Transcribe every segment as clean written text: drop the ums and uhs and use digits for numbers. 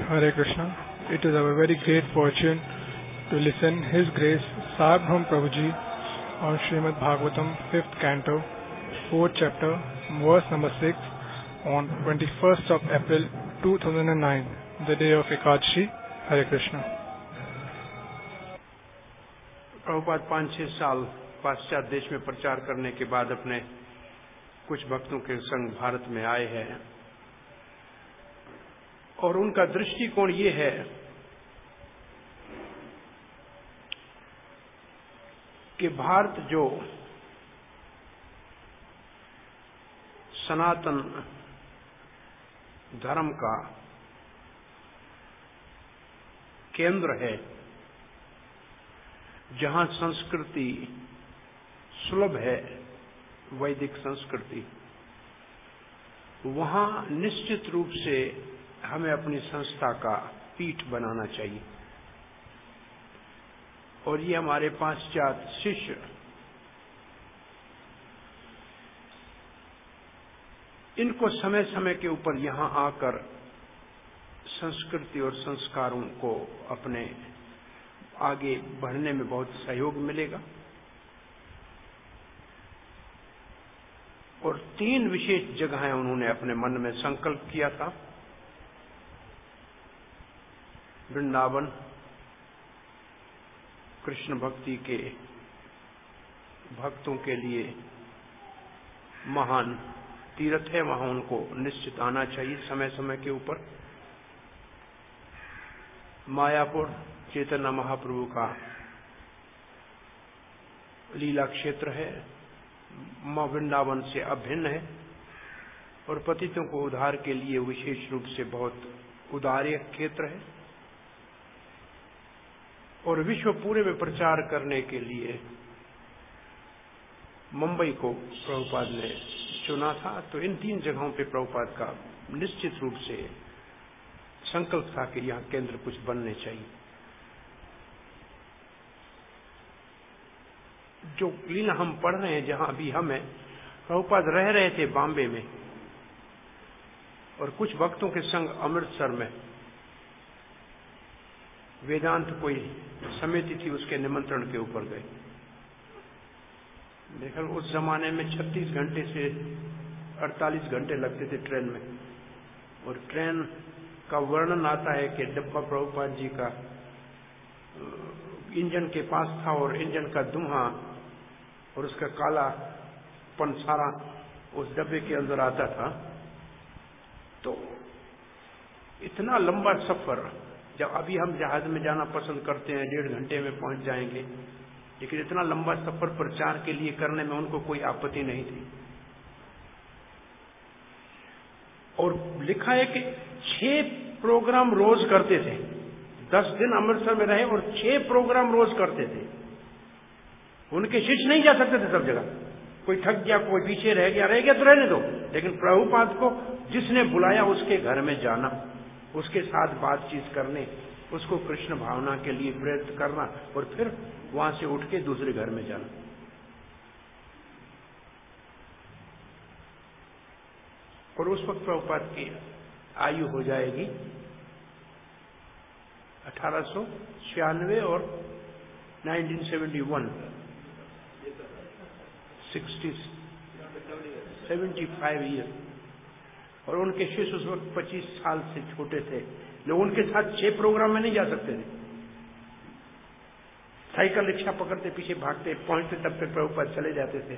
Hare Krishna. It is our very great fortune to listen His Grace Sarbham Prabhuji on Srimad Bhagavatam 5th Canto, 4th chapter, verse number 6 on 21st of April 2009, the day of Ekadashi. Hare Krishna. Prabhupada 5-6 साल पाश्चात्य देश में प्रचार करने के बाद अपने कुछ भक्तों के संग भारत में आए हैं और उनका दृष्टिकोण ये है कि भारत जो सनातन धर्म का केंद्र है, जहां संस्कृति सुलभ है, वैदिक संस्कृति, वहां निश्चित रूप से हमें अपनी संस्था का पीठ बनाना चाहिए। और ये हमारे पाश्चात्य शिष्य इनको समय समय के ऊपर यहां आकर संस्कृति और संस्कारों को अपने आगे बढ़ने में बहुत सहयोग मिलेगा। और 3 विशेष जगहें उन्होंने अपने मन में संकल्प किया था। वृंदावन कृष्ण भक्ति के भक्तों के लिए महान तीर्थ है, वहां उनको निश्चित आना चाहिए समय समय के ऊपर। मायापुर चैतन्य महाप्रभु का लीला क्षेत्र है, मां वृंदावन से अभिन्न है और पतितों को उद्धार के लिए विशेष रूप से बहुत उदार्य क्षेत्र है। और विश्व पूरे में प्रचार करने के लिए मुंबई को प्रभुपाद ने चुना था। तो इन 3 जगहों पे प्रभुपाद का निश्चित रूप से संकल्प था कि यहां केंद्र कुछ बनने चाहिए। जो लीला हम पढ़ रहे हैं, जहां अभी हमें प्रभुपाद रह रहे थे बॉम्बे में और कुछ भक्तों के संग अमृतसर में, वेदांत कोई समिति थी, उसके निमंत्रण के ऊपर गए। देखा उस जमाने में 36 घंटे से 48 घंटे लगते थे ट्रेन में, और ट्रेन का वर्णन आता है कि डब्बा प्रभुपाद जी का इंजन के पास था और इंजन का धुआं और उसका कालापन सारा उस डब्बे के अंदर आता था। तो इतना लंबा सफर, जब अभी हम जहाज में जाना पसंद करते हैं, 1.5 घंटे में पहुंच जाएंगे, लेकिन इतना लंबा सफर प्रचार के लिए करने में उनको कोई आपत्ति नहीं थी। और लिखा है कि 6 प्रोग्राम रोज करते थे। 10 दिन अमृतसर में रहे और 6 प्रोग्राम रोज करते थे। उनके शिष्य नहीं जा सकते थे सब जगह, कोई थक गया, कोई पीछे रह गया तो रहने दो, लेकिन प्रभुपाद को जिसने बुलाया उसके घर में जाना, उसके साथ बातचीत करने, उसको कृष्ण भावना के लिए प्रेरित करना और फिर वहां से उठ के दूसरे घर में जाना। और उस वक्त प्रभुपाद की आयु हो जाएगी 1896 और 1971 75 ईयर। और उनके शिष्य उस वक्त 25 साल से छोटे थे, लोग उनके साथ 6 प्रोग्राम में नहीं जा सकते थे। साइकिल रिक्शा पकड़ते पीछे भागते, पहुंचते तब तक प्रभुपाद चले जाते थे।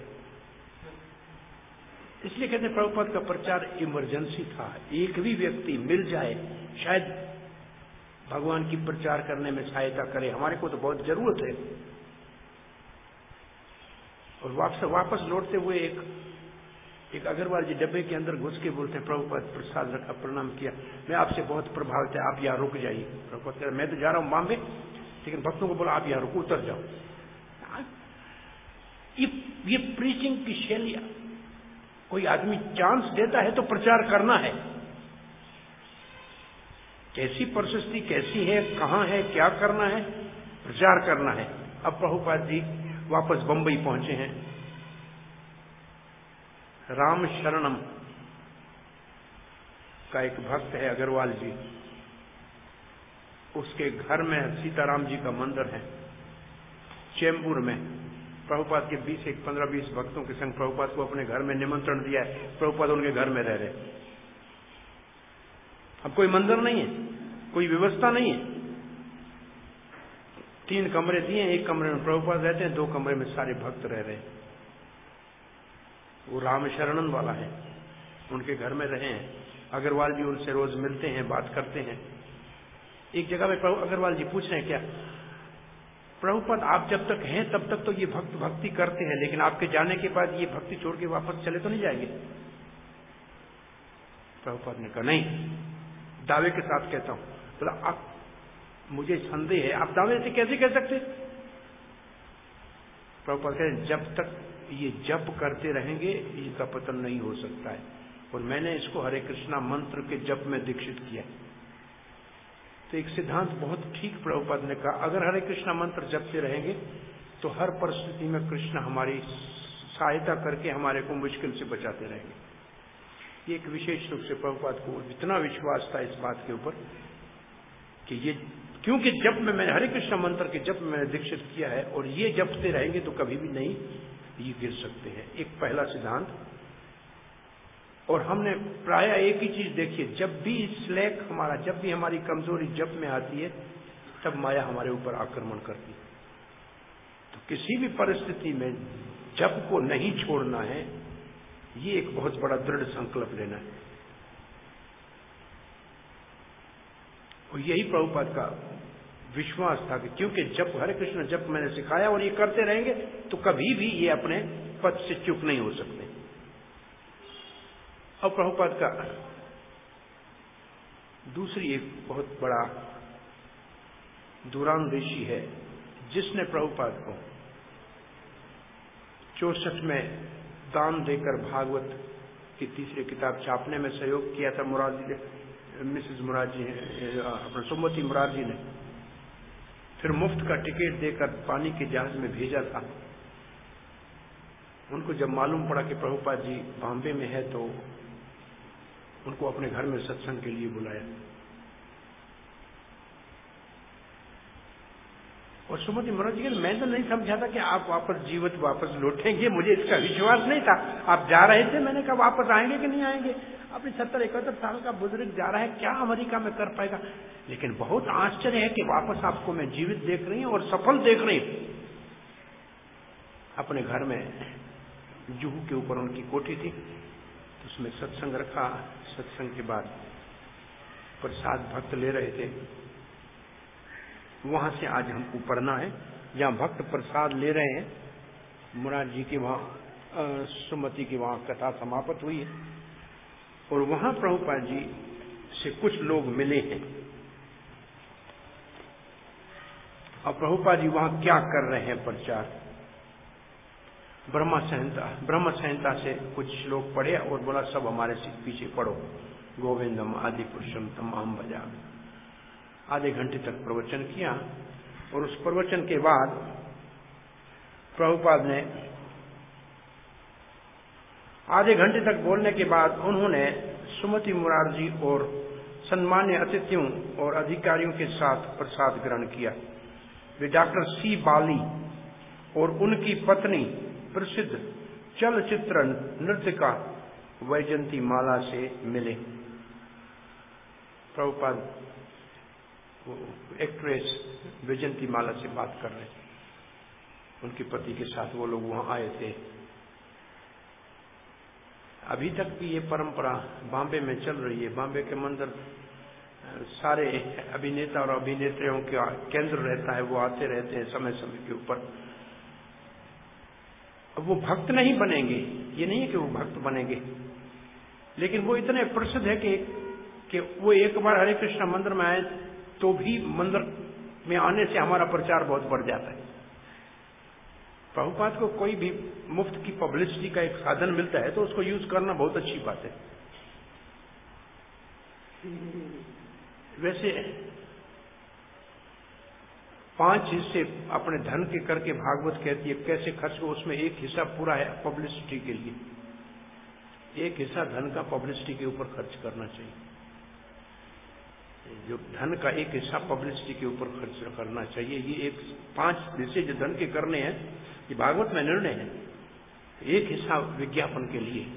इसलिए कहते प्रभुपाद का प्रचार इमरजेंसी था। एक भी व्यक्ति मिल जाए शायद भगवान की प्रचार करने में सहायता करे, हमारे को तो बहुत जरूरत है। और वापस लौटते हुए एक अग्रवाल जी डब्बे के अंदर घुस के बोलते हैं, प्रभुपाद प्रसाद रखा, प्रणाम किया, मैं आपसे बहुत प्रभावित है, आप यहाँ रुक जाइए। प्रभुपाद कह रहे मैं तो जा रहा हूँ बॉम्बे, लेकिन भक्तों को बोला आप यहाँ रुको, उतर जाओ। ये प्रीचिंग की शैली, कोई आदमी चांस देता है तो प्रचार करना है। कैसी परिस्थिति कैसी है, कहां है, क्या करना है, प्रचार करना है। अब प्रभुपाद जी वापस बंबई पहुंचे हैं। राम शरणम का एक भक्त है अग्रवाल जी, उसके घर में सीताराम जी का मंदिर है चेंबूर में। प्रभुपाद के 15-20 भक्तों के संग प्रभुपाद को अपने घर में निमंत्रण दिया है। प्रभुपाद उनके घर में रह रहे। अब कोई मंदिर नहीं है, कोई व्यवस्था नहीं है। 3 कमरे दिए, एक कमरे में प्रभुपाद रहते हैं, 2 कमरे में सारे भक्त रह रहे हैं। वो राम शरणन वाला है, उनके घर में रहे हैं। अग्रवाल जी उनसे रोज मिलते हैं, बात करते हैं। एक जगह में अग्रवाल जी पूछ रहे हैं, क्या प्रभुपाद आप जब तक हैं तब तक तो ये भक्त भक्ति करते हैं, लेकिन आपके जाने के बाद ये भक्ति छोड़ के वापस चले तो नहीं जाएंगे? प्रभुपाद ने कहा नहीं, दावे के साथ कहता हूं। बोला आप, मुझे संदेह है, आप दावे से कैसे कह सकते? प्रभुपाद कहते जब तक ये जप करते रहेंगे इनका पतन नहीं हो सकता है। और मैंने इसको हरे कृष्णा मंत्र के जप में दीक्षित किया। तो एक सिद्धांत बहुत ठीक प्रभुपाद ने कहा, अगर हरे कृष्णा मंत्र जपते रहेंगे तो हर परिस्थिति में कृष्ण हमारी सहायता करके हमारे को मुश्किल से बचाते रहेंगे। ये एक विशेष रूप से प्रभुपाद को इतना विश्वास था इस बात के ऊपर कि ये, क्योंकि जप में मैंने हरे कृष्ण मंत्र के जप में मैंने दीक्षित किया है और ये जपते रहेंगे तो कभी भी नहीं ये गिर सकते हैं। एक पहला सिद्धांत। और हमने प्राय एक ही चीज देखी है, जब भी स्लैक हमारा, जब भी हमारी कमजोरी जप में आती है तब माया हमारे ऊपर आक्रमण करती है। तो किसी भी परिस्थिति में जप को नहीं छोड़ना है, ये एक बहुत बड़ा दृढ़ संकल्प लेना है। और यही प्रभुपाद का विश्वास था कि क्योंकि जप, हरे कृष्ण जप मैंने सिखाया और ये करते रहेंगे तो कभी भी ये अपने पद से चूक नहीं हो सकते। और प्रभुपाद का दूसरी एक बहुत बड़ा दूरांदेशी है, जिसने प्रभुपाद को 64 में दान देकर भागवत की तीसरी किताब छापने में सहयोग किया था मिसेस मुरारजी, अपने सुमति मुरारजी ने। फिर मुफ्त का टिकट देकर पानी के जहाज में भेजा था। उनको जब मालूम पड़ा कि प्रभुपाद जी बॉम्बे में है तो उनको अपने घर में सत्संग के लिए बुलाया। और सुमति मुरारजी ने, मैं तो नहीं समझा था कि आप वापस जीवित वापस लौटेंगे, मुझे इसका विश्वास नहीं था। आप जा रहे थे, मैंने कहा वापस आएंगे कि नहीं आएंगे? अपने 70-71 साल का बुजुर्ग जा रहा है, क्या अमेरिका में कर पाएगा? लेकिन बहुत आश्चर्य है कि वापस आपको मैं जीवित देख रही हूं और सफल देख रही हूं। अपने घर में जुहू के ऊपर उनकी कोठी थी, तो उसमें सत्संग रखा। सत्संग के बाद प्रसाद भक्त ले रहे थे। वहां से आज हमको पढ़ना है, जहां भक्त प्रसाद ले रहे हैं। मुरारजी की वहां, सुमति की वहां कथा समाप्त हुई है और वहां प्रभुपाद जी से कुछ लोग मिले हैं। और प्रभुपाद जी वहां क्या कर रहे हैं? प्रचार। ब्रह्म संहिता से कुछ श्लोक पढ़े और बोला सब हमारे पीछे पढ़ो। गोविंदम आदि पुरुषम तमाम भजा। आधे घंटे तक प्रवचन किया और उस प्रवचन के बाद प्रभुपाद ने आधे घंटे तक बोलने के बाद उन्होंने सुमति मुरारजी और सम्मान्य अतिथियों और अधिकारियों के साथ प्रसाद ग्रहण किया। वे डॉक्टर सी बाली और उनकी पत्नी प्रसिद्ध चलचित्र नृत्यिका वैजयंती माला से मिले। प्रभुपाद एक्ट्रेस वैजयंती माला से बात कर रहे, उनके पति के साथ वो लोग वहां आए थे। अभी तक भी ये परंपरा बॉम्बे में चल रही है। बॉम्बे के मंदिर सारे अभिनेता और अभिनेत्रियों का केंद्र रहता है, वो आते रहते हैं समय समय के ऊपर। अब वो भक्त नहीं बनेंगे, ये नहीं है कि वो भक्त बनेंगे, लेकिन वो इतने प्रसिद्ध है कि वो एक बार हरे कृष्ण मंदिर में आए तो भी मंदिर में आने से हमारा प्रचार बहुत बढ़ जाता है। प्रभुपाद को कोई भी मुफ्त की पब्लिसिटी का एक साधन मिलता है तो उसको यूज करना बहुत अच्छी बात है। वैसे 5 हिस्से अपने धन के करके भागवत कहती है कैसे खर्च हो, उसमें एक हिस्सा पूरा है पब्लिसिटी के लिए, एक हिस्सा धन का पब्लिसिटी के ऊपर खर्च करना चाहिए। जो धन का एक हिस्सा पब्लिसिटी के ऊपर खर्च करना चाहिए। ये एक 5 हिस्से जो धन के करने हैं, ये भागवत में निर्णय है। एक हिस्सा विज्ञापन के लिए।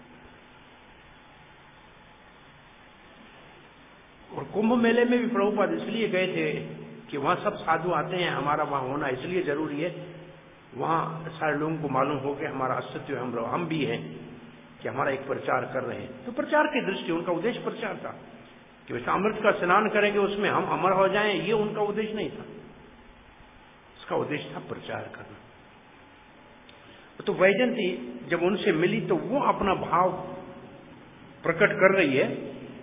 और कुंभ मेले में भी प्रभुपाद इसलिए गए थे कि वहां सब साधु आते हैं, हमारा वहां होना इसलिए जरूरी है। वहां सारे लोगों को मालूम हो कि हमारा अस्तित्व हम भी हैं, कि हमारा एक प्रचार कर रहे हैं। तो प्रचार की दृष्टि, उनका उद्देश्य प्रचार था कि वैसे अमृत का स्नान करेंगे उसमें हम अमर हो जाएं, ये उनका उद्देश्य नहीं था। उसका उद्देश्य था प्रचार करना। तो वैजयंती जब उनसे मिली तो वो अपना भाव प्रकट कर रही है।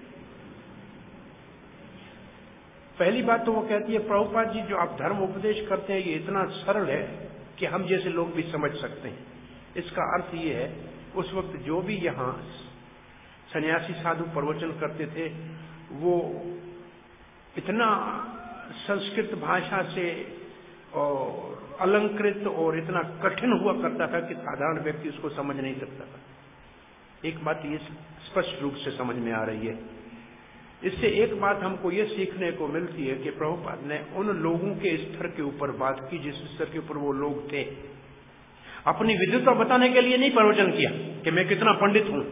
पहली बात तो वो कहती है, प्रभुपाद जी जो आप धर्म उपदेश करते हैं ये इतना सरल है कि हम जैसे लोग भी समझ सकते हैं। इसका अर्थ ये है, उस वक्त जो भी यहाँ सन्यासी साधु प्रवचन करते थे वो इतना संस्कृत भाषा से और अलंकृत और इतना कठिन हुआ करता था कि साधारण व्यक्ति उसको समझ नहीं सकता था। एक बात ये स्पष्ट रूप से समझ में आ रही है। इससे एक बात हमको ये सीखने को मिलती है कि प्रभुपाद ने उन लोगों के स्तर के ऊपर बात की जिस स्तर के ऊपर वो लोग थे। अपनी विद्वता बताने के लिए नहीं प्रवचन किया कि मैं कितना पंडित हूं।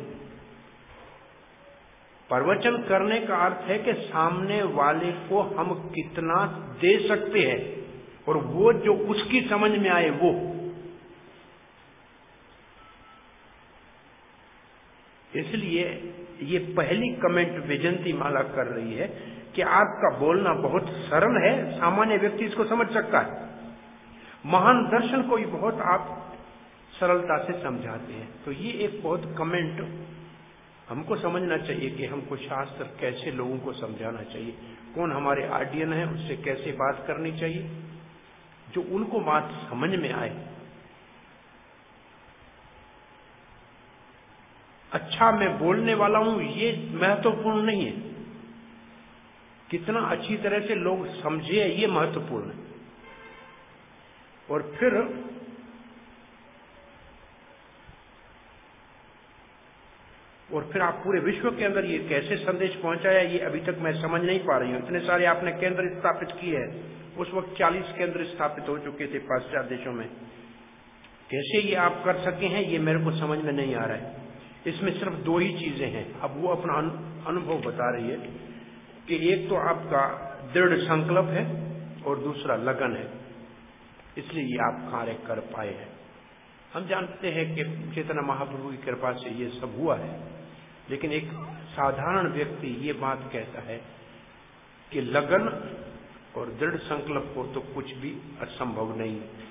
प्रवचन करने का अर्थ है कि सामने वाले को हम कितना दे सकते हैं और वो जो उसकी समझ में आए वो। इसलिए ये पहली कमेंट वैजयंती माला कर रही है कि आपका बोलना बहुत सरल है, सामान्य व्यक्ति इसको समझ सकता है। महान दर्शन को ही बहुत आप सरलता से समझाते हैं। तो ये एक बहुत कमेंट हमको समझना चाहिए कि हमको शास्त्र कैसे लोगों को समझाना चाहिए, कौन हमारे ऑडियंस है, उससे कैसे बात करनी चाहिए जो उनको बात समझ में आए। अच्छा मैं बोलने वाला हूं ये महत्वपूर्ण नहीं है, कितना अच्छी तरह से लोग समझे ये महत्वपूर्ण है। और फिर आप पूरे विश्व के अंदर ये कैसे संदेश पहुंचाया ये अभी तक मैं समझ नहीं पा रही हूं। इतने सारे आपने केंद्र स्थापित किए हैं, उस वक्त 40 केंद्र स्थापित हो चुके थे पाश्चात्य देशों में। कैसे ये आप कर सके हैं ये मेरे को समझ में नहीं आ रहा है। इसमें सिर्फ 2 ही चीजें हैं। अब वो अपना अनुभव बता रही है कि एक तो आपका दृढ़ संकल्प है और दूसरा लगन है, इसलिए ये आप कार्य कर पाए हैं। हम जानते हैं कि चैतन्य महाप्रभु की कृपा से ये सब हुआ है, लेकिन एक साधारण व्यक्ति ये बात कहता है कि लगन और दृढ़ संकल्प हो तो कुछ भी असंभव नहीं है।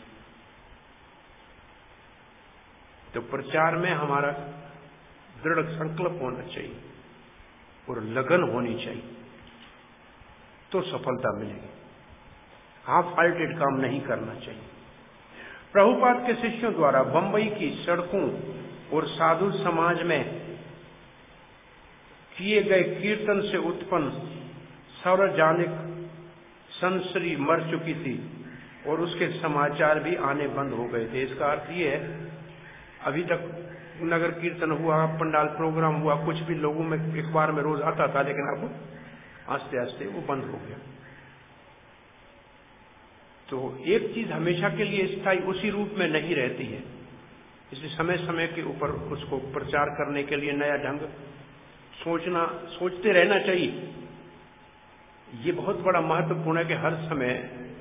तो प्रचार में हमारा दृढ़ संकल्प होना चाहिए और लगन होनी चाहिए, तो सफलता मिलेगी। हाफ हार्टेड काम नहीं करना चाहिए। प्रभुपाद के शिष्यों द्वारा बंबई की सड़कों और साधु समाज में किए गए कीर्तन से उत्पन्न सार्वजनिक संसरी मर चुकी थी और उसके समाचार भी आने बंद हो गए थे। इसका अर्थ ये है, अभी तक नगर कीर्तन हुआ, पंडाल प्रोग्राम हुआ, कुछ भी लोगों में अखबार में रोज आता था, लेकिन अब आस्ते आस्ते वो बंद हो गया। तो एक चीज हमेशा के लिए स्थायी उसी रूप में नहीं रहती है, इसलिए समय समय के ऊपर उसको प्रचार करने के लिए नया ढंग सोचते रहना चाहिए। ये बहुत बड़ा महत्वपूर्ण है कि हर समय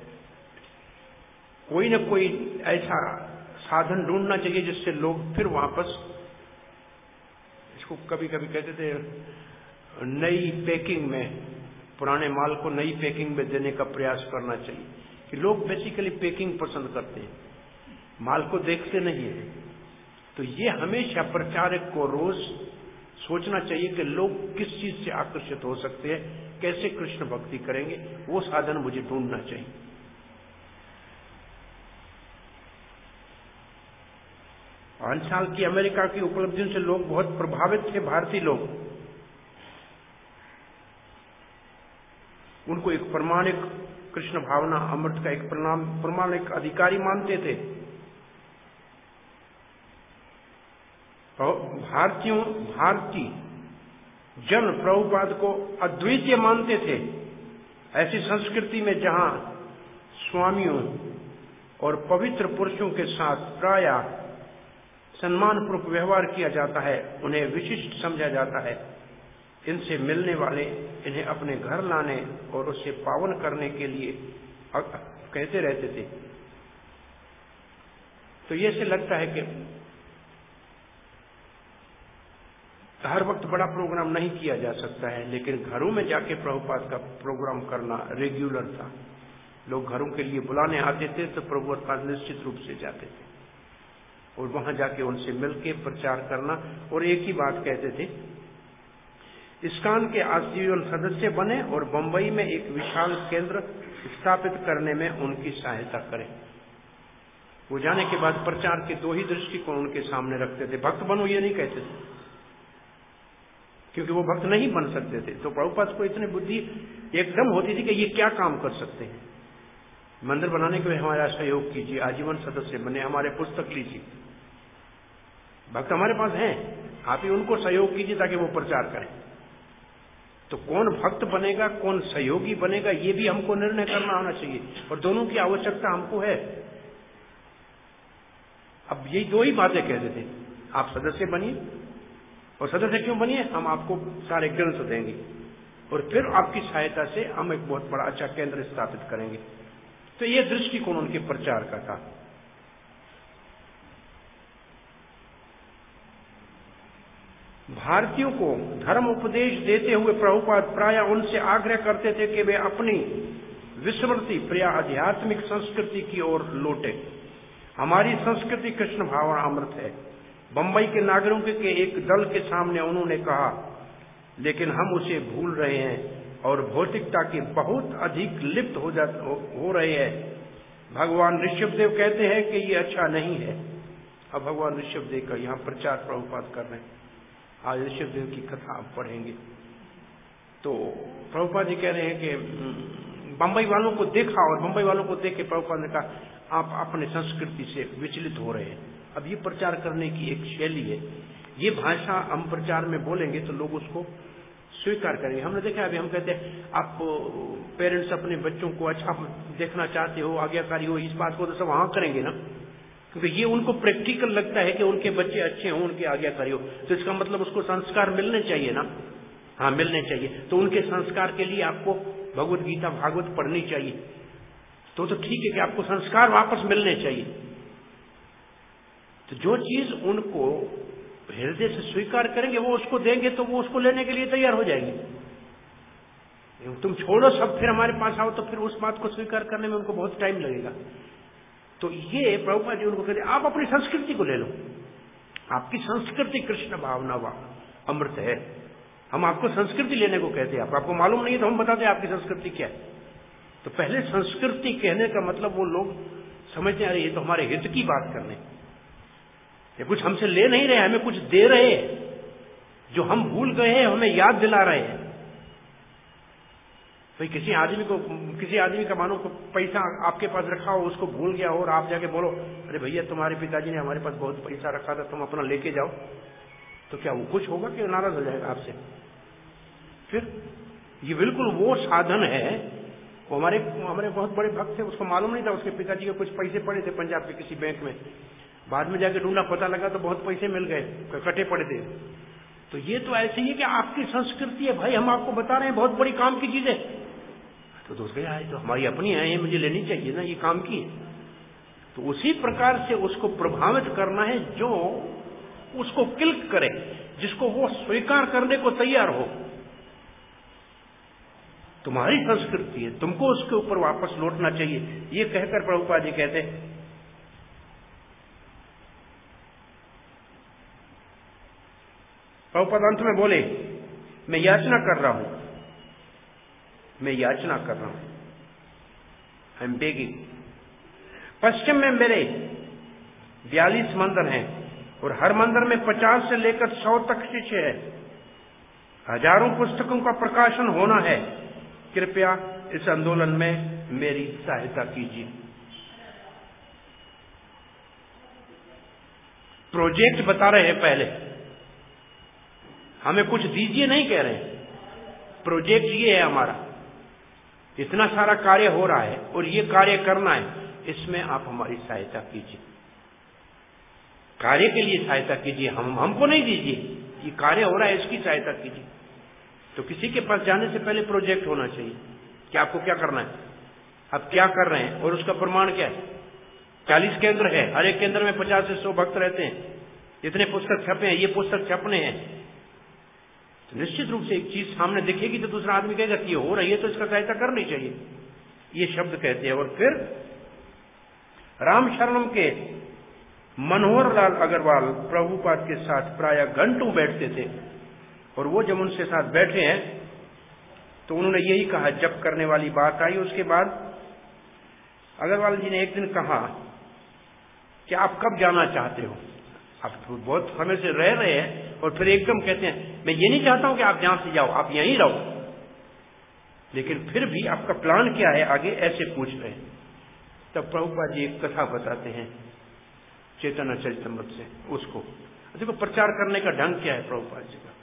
कोई न कोई ऐसा साधन ढूंढना चाहिए जिससे लोग फिर वापस, इसको कभी कभी कहते थे नई पैकिंग में, पुराने माल को नई पैकिंग में देने का प्रयास करना चाहिए। कि लोग बेसिकली पैकिंग पसंद करते हैं, माल को देखते नहीं है। तो ये हमेशा प्रचारक को रोज सोचना चाहिए कि लोग किस चीज से आकर्षित हो सकते हैं, कैसे कृष्ण भक्ति करेंगे, वो साधन मुझे ढूंढना चाहिए। 5 साल की अमेरिका की उपलब्धियों से लोग बहुत प्रभावित थे। भारतीय लोग उनको एक प्रमाणिक कृष्ण भावना अमृत का एक प्रमाणिक अधिकारी मानते थे। भारतीय जन प्रभुपाद को अद्वितीय मानते थे। ऐसी संस्कृति में जहां स्वामियों और पवित्र पुरुषों के साथ प्रायः सम्मानपूर्वक व्यवहार किया जाता है, उन्हें विशिष्ट समझा जाता है, इनसे मिलने वाले इन्हें अपने घर लाने और उसे पावन करने के लिए कहते रहते थे। तो ये से लगता है कि हर वक्त बड़ा प्रोग्राम नहीं किया जा सकता है, लेकिन घरों में जाके प्रभुपाद का प्रोग्राम करना रेगुलर था। लोग घरों के लिए बुलाने आते थे तो प्रभुपाद निश्चित रूप से जाते थे और वहां जाके उनसे मिलके प्रचार करना। और एक ही बात कहते थे, इस्कॉन के आजीवन सदस्य बने और बंबई में एक विशाल केंद्र स्थापित करने में उनकी सहायता करें। वो जाने के बाद प्रचार के दो ही दृष्टिकोण उनके सामने रखते थे। भक्त बनो ये नहीं कहते थे, क्योंकि वो भक्त नहीं बन सकते थे। तो प्रभुपाद को इतनी बुद्धि एकदम होती थी कि ये क्या काम कर सकते हैं, मंदिर बनाने के लिए हमारा सहयोग कीजिए, आजीवन सदस्य बने, हमारे पुस्तक लीजिए, भक्त हमारे पास हैं, आप ही उनको सहयोग कीजिए ताकि वो प्रचार करें। तो कौन भक्त बनेगा, कौन सहयोगी बनेगा, ये भी हमको निर्णय करना होना चाहिए, और दोनों की आवश्यकता हमको है। अब यही दो ही बातें कहते थे, आप सदस्य बनिए, और सदस्य क्यों बनिए, हम आपको सारे ग्रंथ देंगे और फिर आपकी सहायता से हम एक बहुत बड़ा अच्छा केंद्र स्थापित करेंगे। तो ये दृष्टिकोण उनके प्रचार का था। भारतीयों को धर्म उपदेश देते हुए प्रभुपाद प्रायः उनसे आग्रह करते थे कि वे अपनी विस्मृति प्रिय आध्यात्मिक संस्कृति की ओर लौटे। हमारी संस्कृति कृष्ण भावना अमृत है। बंबई के नागरिकों के एक दल के सामने उन्होंने कहा, लेकिन हम उसे भूल रहे हैं और भौतिकता के बहुत अधिक लिप्त हो रहे हैं। भगवान ऋषभदेव कहते हैं कि ये अच्छा नहीं है। अब भगवान ऋषभदेव का यहाँ प्रचार प्रभुपाद कर रहे हैं। आज ऋषभदेव की कथा आप पढ़ेंगे तो प्रभुपाद जी कह रहे हैं कि बंबई वालों को देखा और बंबई वालों को देख के प्रभुपाद ने कहा आप अपने संस्कृति से विचलित हो रहे हैं। अब ये प्रचार करने की एक शैली है, ये भाषा हम प्रचार में बोलेंगे तो लोग उसको स्वीकार करेंगे। हमने देखा अभी हम कहते हैं आप पेरेंट्स अपने बच्चों को अच्छा देखना चाहते हो, आज्ञाकारी हो, इस बात को तो सब हाँ करेंगे ना, क्योंकि ये उनको प्रैक्टिकल लगता है कि उनके बच्चे अच्छे हों, उनके आज्ञाकारी हो। तो इसका मतलब उसको संस्कार मिलने चाहिए ना, हाँ मिलने चाहिए। तो उनके संस्कार के लिए आपको भगवत गीता भागवत पढ़नी चाहिए। तो ठीक है कि आपको संस्कार वापस मिलने चाहिए। तो जो चीज उनको हृदय से स्वीकार करेंगे वो उसको देंगे, तो वो उसको लेने के लिए तैयार हो जाएंगे। तुम छोड़ो सब, फिर हमारे पास आओ, तो फिर उस बात को स्वीकार करने में उनको बहुत टाइम लगेगा। तो ये प्रभुपाद जी उनको कहते आप अपनी संस्कृति को ले लो, आपकी संस्कृति कृष्ण भावना वा अमृत है। हम आपको संस्कृति लेने को कहते हैं, आपको मालूम नहीं है तो हम बताते हैं आपकी संस्कृति क्या है। तो पहले संस्कृति कहने का मतलब वो लोग समझते हैं, अरे ये तो हमारे हित की बात करने, ये कुछ हमसे ले नहीं रहे, हमें कुछ दे रहे हैं, जो हम भूल गए हैं हमें याद दिला रहे हैं। भाई किसी आदमी का मानो पैसा आपके पास रखा हो, उसको भूल गया हो और आप जाके बोलो अरे भैया तुम्हारे पिताजी ने हमारे पास बहुत पैसा रखा था, तुम अपना लेके जाओ, तो क्या वो कुछ होगा कि नाराज हो जाएगा आपसे? फिर ये बिल्कुल वो साधन है। वो हमारे बहुत बड़े भक्त थे, उसको मालूम नहीं था उसके पिताजी के कुछ पैसे पड़े थे पंजाब के किसी बैंक में, बाद में जाके ढूंढा, पता लगा तो बहुत पैसे मिल गए, कटे पड़े थे। तो ये तो ऐसे ही है कि आपकी संस्कृति है भाई, हम आपको बता रहे हैं बहुत बड़ी काम की चीज है। तो दोस्त भैया तो हमारी अपनी है, ये मुझे लेनी चाहिए ना, ये काम की है। तो उसी प्रकार से उसको प्रभावित करना है जो उसको क्लिक करे, जिसको वो स्वीकार करने को तैयार हो। तुम्हारी संस्कृति है, तुमको उसके ऊपर वापस लौटना चाहिए। ये कहकर प्रभुपाद जी कहते प्रभुपाद अंत में बोले, मैं याचना कर रहा हूं, मैं याचना कर रहा हूं, आई एम बेगिंग। पश्चिम में मेरे 42 मंदिर हैं और हर मंदिर में 50 से लेकर 100 तक शिष्य है। हजारों पुस्तकों का प्रकाशन होना है। कृपया इस आंदोलन में मेरी सहायता कीजिए। प्रोजेक्ट बता रहे हैं, पहले हमें कुछ दीजिए नहीं कह रहे हैं। प्रोजेक्ट ये है हमारा इतना सारा कार्य हो रहा है और ये कार्य करना है, इसमें आप हमारी सहायता कीजिए, कार्य के लिए सहायता कीजिए, हमको नहीं दीजिए, ये कार्य हो रहा है इसकी सहायता कीजिए। तो किसी के पास जाने से पहले प्रोजेक्ट होना चाहिए कि आपको क्या करना है, आप क्या कर रहे हैं और उसका प्रमाण क्या है। 40 केंद्र है, हर एक केंद्र में 50 से 100 भक्त रहते हैं, इतने पुस्तक छपे हैं, ये पुस्तक छपने हैं, तो निश्चित रूप से एक चीज सामने दिखेगी तो दूसरा आदमी कहेगा कि ये हो रही है तो इसका सहायता करनी चाहिए, ये शब्द कहते हैं। और फिर राम शरणम के मनोहर लाल अग्रवाल प्रभुपाद के साथ प्राय घंटों बैठते थे, और वो जब उनके साथ बैठे हैं तो उन्होंने यही कहा, जब करने वाली बात आई। उसके बाद अग्रवाल जी ने एक दिन कहा कि आप कब जाना चाहते हो, आप तो बहुत समय से रह रहे हैं और फिर एकदम कहते हैं मैं ये नहीं चाहता हूं कि आप यहां से जाओ, आप यहीं रहो, लेकिन फिर भी आपका प्लान क्या है आगे, ऐसे पूछ रहे हैं। तब प्रभुपाद जी एक कथा बताते हैं चैतन्य चरितमृत से, उसको देखो प्रचार करने का ढंग क्या है प्रभुपाद जी का।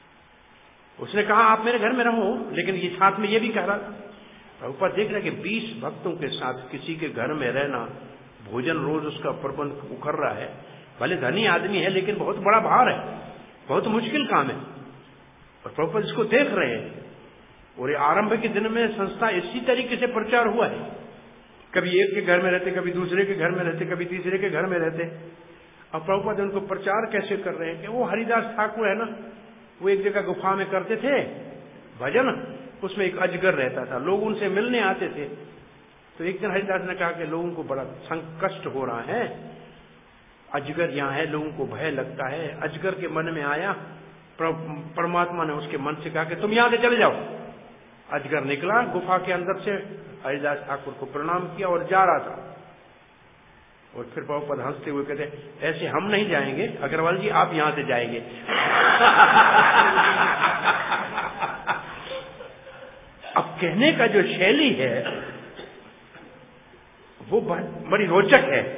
उसने कहा आप मेरे घर में रहो, लेकिन ये साथ में ये भी कह रहा था, प्रभुपाद देख रहे कि 20 भक्तों के साथ किसी के घर में रहना, भोजन रोज उसका प्रबंध उखड़ रहा है, भले धनी आदमी है लेकिन बहुत बड़ा भार है, बहुत मुश्किल काम है, और प्रभुपाद इसको देख रहे हैं। और ये आरंभ के दिन में संस्था इसी तरीके से प्रचार हुआ है, कभी एक के घर में रहते, कभी दूसरे के घर में रहते, कभी तीसरे के घर में रहते। अब प्रभुपाद उनको प्रचार कैसे कर रहे हैं कि वो हरिदास ठाकुर है ना, वो एक जगह गुफा में करते थे भजन, उसमें एक अजगर रहता था, लोग उनसे मिलने आते थे। तो एक दिन हरिदास ने कहा कि लोगों को बड़ा संकष्ट हो रहा है, अजगर यहाँ है, लोगों को भय लगता है। अजगर के मन में आया, परमात्मा ने उसके मन से कहा कि तुम यहां से चले जाओ। अजगर निकला गुफा के अंदर से, हरिदास ठाकुर को प्रणाम किया और जा रहा था। और फिर प्रभुपाद हंसते हुए कहते ऐसे हम नहीं जाएंगे अग्रवाल जी, आप यहां से जाएंगे। अब कहने का जो शैली है वो बड़ी रोचक है,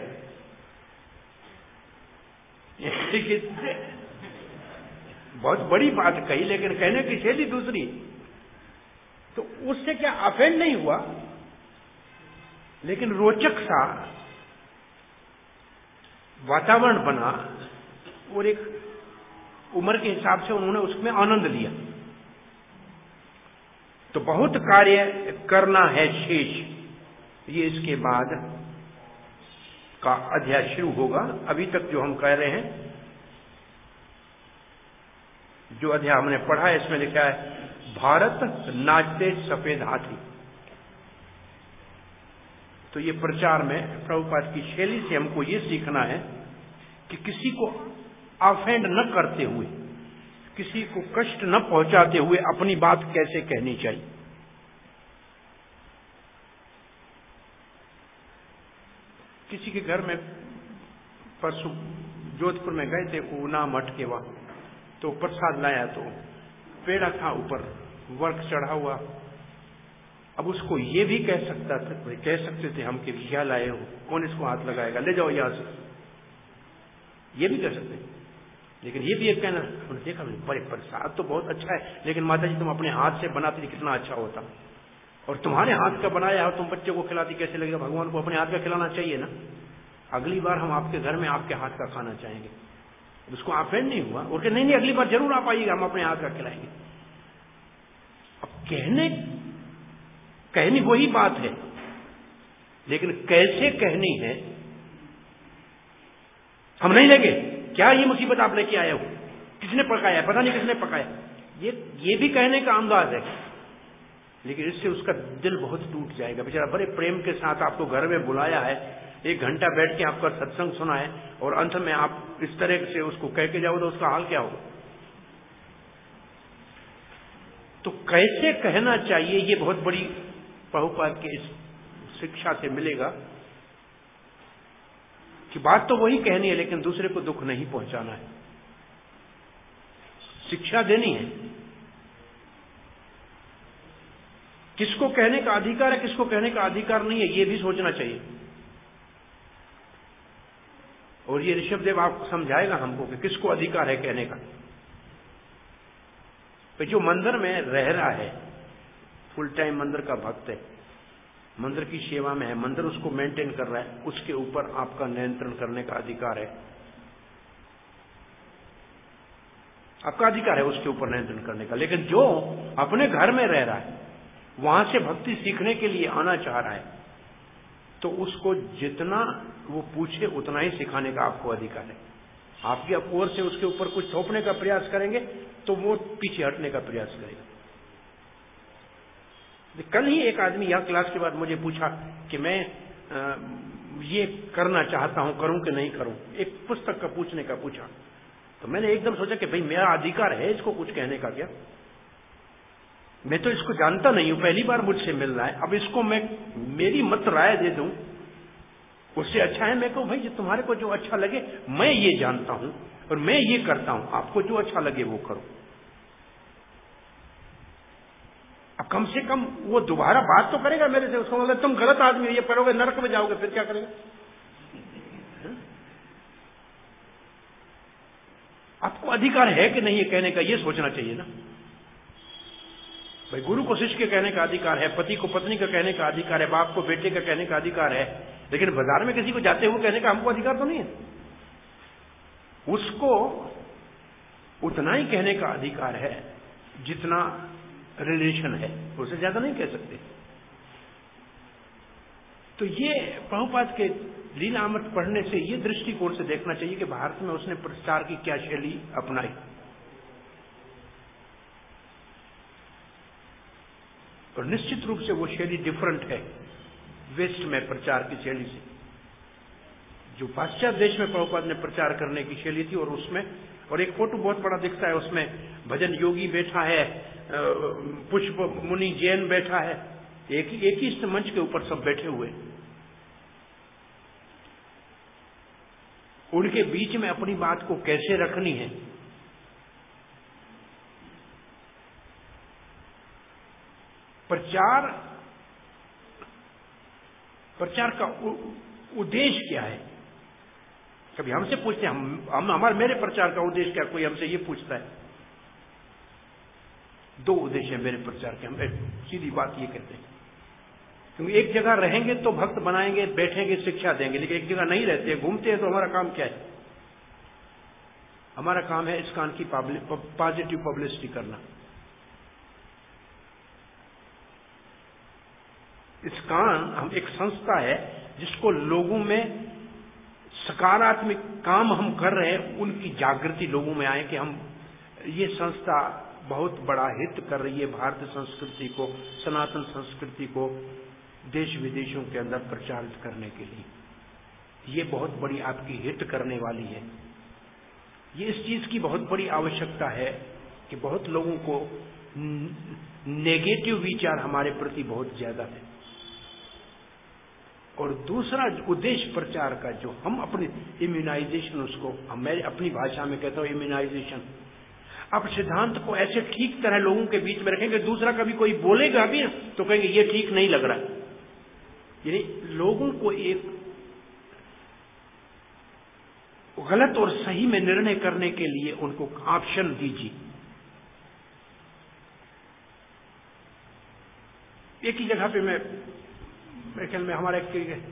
बहुत बड़ी बात कही लेकिन कहने की शैली दूसरी। तो उससे क्या अफेंड नहीं हुआ, लेकिन रोचक सा वातावरण बना, और एक उम्र के हिसाब से उन्होंने उसमें आनंद लिया। तो बहुत कार्य करना है शेष, ये इसके बाद का अध्याय शुरू होगा। अभी तक जो हम कह रहे हैं, जो अध्याय हमने पढ़ा है, इसमें लिखा है भारत नाचते सफेद हाथी। तो ये प्रचार में प्रभुपाद की शैली से हमको ये सीखना है कि किसी को ऑफेंड न करते हुए, किसी को कष्ट न पहुंचाते हुए अपनी बात कैसे कहनी चाहिए। किसी के घर में परसों जोधपुर में गए थे, ऊना मठ के वहां, तो प्रसाद लाया तो पेड़ा था ऊपर, वर्क चढ़ा हुआ। अब उसको ये भी कह सकते थे हम कि क्या लाए हो, कौन इसको हाथ लगाएगा, ले जाओ यहां से, ये भी कह सकते। लेकिन ये भी एक कहना, हमने देखा प्रसाद तो बहुत अच्छा है, लेकिन माता जी तुम अपने हाथ से बनाती कितना अच्छा होता, और तुम्हारे हाथ का बनाया हो तुम बच्चे को खिलाती कैसे लगेगा। भगवान को अपने हाथ का खिलाना चाहिए ना। अगली बार हम आपके घर में आपके हाथ का खाना चाहेंगे। उसको ऑफेंड नहीं हुआ, और नहीं अगली बार जरूर आप आइएगा, हम अपने हाथ का खिलाएंगे। अब कहनी वही बात है, लेकिन कैसे कहनी है हम नहीं लेंगे। क्या ये मुसीबत आप लेके आए हो, किसने पकाया, पता नहीं किसने पकाया, ये भी कहने का अंदाज है, लेकिन इससे उसका दिल बहुत टूट जाएगा। बेचारा बड़े प्रेम के साथ आपको घर में बुलाया है, 1 घंटा बैठ के आपका सत्संग सुना है, और अंत में आप इस तरह से उसको कह के जाओ तो उसका हाल क्या होगा। तो कैसे कहना चाहिए, ये बहुत बड़ी प्रभुपाद के इस शिक्षा से मिलेगा कि बात तो वही कहनी है, लेकिन दूसरे को दुख नहीं पहुंचाना है, शिक्षा देनी है। किसको कहने का अधिकार है, किसको कहने का अधिकार नहीं है, ये भी सोचना चाहिए। और ये ऋषभदेव आपको समझाएगा हमको कि किसको अधिकार है कहने का। तो जो मंदिर में रह रहा है फुल टाइम मंदिर का भक्त है, मंदिर की सेवा में है, मंदिर उसको मेंटेन कर रहा है, उसके ऊपर आपका नियंत्रण करने का अधिकार है। आपका अधिकार है उसके ऊपर नियंत्रण करने का। लेकिन जो अपने घर में रह रहा है, वहां से भक्ति सीखने के लिए आना चाह रहा है, तो उसको जितना वो पूछे उतना ही सिखाने का आपको अधिकार है। आपकी ओर से उसके ऊपर कुछ थोपने का प्रयास करेंगे तो वो पीछे हटने का प्रयास करेगा। कल ही एक आदमी यह क्लास के बाद मुझे पूछा कि मैं ये करना चाहता हूं, करूं कि नहीं करूं, एक पुस्तक का पूछने का पूछा। तो मैंने एकदम सोचा कि भाई मेरा अधिकार है इसको कुछ कहने का क्या, मैं तो इसको जानता नहीं हूं, पहली बार मुझसे मिल रहा है, अब इसको मैं मेरी मत राय दे दूं, उससे अच्छा है मैं कहूं भाई तुम्हारे को जो अच्छा लगे, मैं ये जानता हूं और मैं ये करता हूं, आपको जो अच्छा लगे वो करो। अब कम से कम वो दोबारा बात तो करेगा मेरे से, उसको मतलब तुम गलत आदमी हो, ये पढ़ोगे नरक में जाओगे, फिर क्या करेगा? आपको अधिकार है कि नहीं ये कहने का, ये सोचना चाहिए ना भाई। गुरु को शिष्य के कहने का अधिकार है, पति को पत्नी का कहने का अधिकार है, बाप को बेटे का कहने का अधिकार है, लेकिन बाजार में किसी को जाते हुए कहने का हमको अधिकार तो नहीं है। उसको उतना ही कहने का अधिकार है जितना रिलेशन है, उससे ज्यादा नहीं कह सकते। तो ये प्रभुपाद के लीलामृत पढ़ने से ये दृष्टिकोण से देखना चाहिए कि भारत में उसने प्रचार की क्या शैली अपनाई। और निश्चित रूप से वो शैली डिफरेंट है वेस्ट में प्रचार की शैली से। जो पाश्चात्य देश में प्रभुपाद ने प्रचार करने की शैली थी, और उसमें और एक फोटो बहुत बड़ा दिखता है, उसमें भजन योगी बैठा है, पुष्प मुनि जैन बैठा है, एक ही मंच के ऊपर सब बैठे हुए, उनके बीच में अपनी बात को कैसे रखनी है। प्रचार का उद्देश्य क्या है? कभी हमसे पूछते हैं, हमारे मेरे प्रचार का उद्देश्य क्या, कोई हमसे ये पूछता है। दो उद्देश्य है मेरे प्रचार के, हम सीधी बात ये कहते हैं। क्योंकि एक जगह रहेंगे तो भक्त बनाएंगे, बैठेंगे, शिक्षा देंगे, लेकिन एक जगह नहीं रहते, घूमते हैं, तो हमारा काम क्या है? हमारा काम है इस्कॉन की पॉजिटिव पब्लिसिटी करना। इस्कॉन हम एक संस्था है जिसको लोगों में सकारात्मक काम हम कर रहे हैं, उनकी जागृति लोगों में आए कि हम ये संस्था बहुत बड़ा हित कर रही है भारतीय संस्कृति को, सनातन संस्कृति को देश विदेशों के अंदर प्रचारित करने के लिए। ये बहुत बड़ी आपकी हित करने वाली है। ये इस चीज की बहुत बड़ी आवश्यकता है कि बहुत लोगों को नेगेटिव विचार हमारे प्रति बहुत ज्यादा है। और दूसरा उद्देश्य प्रचार का, जो हम अपने इम्यूनाइजेशन, उसको मैं अपनी भाषा में कहता हूं इम्यूनाइजेशन। आप सिद्धांत को ऐसे ठीक तरह लोगों के बीच में रखेंगे, दूसरा कभी कोई बोलेगा भी तो कहेंगे ये ठीक नहीं लग रहा। यानी लोगों को एक गलत और सही में निर्णय करने के लिए उनको ऑप्शन दीजिए। एक ही जगह पे मेरे ख्याल में हमारे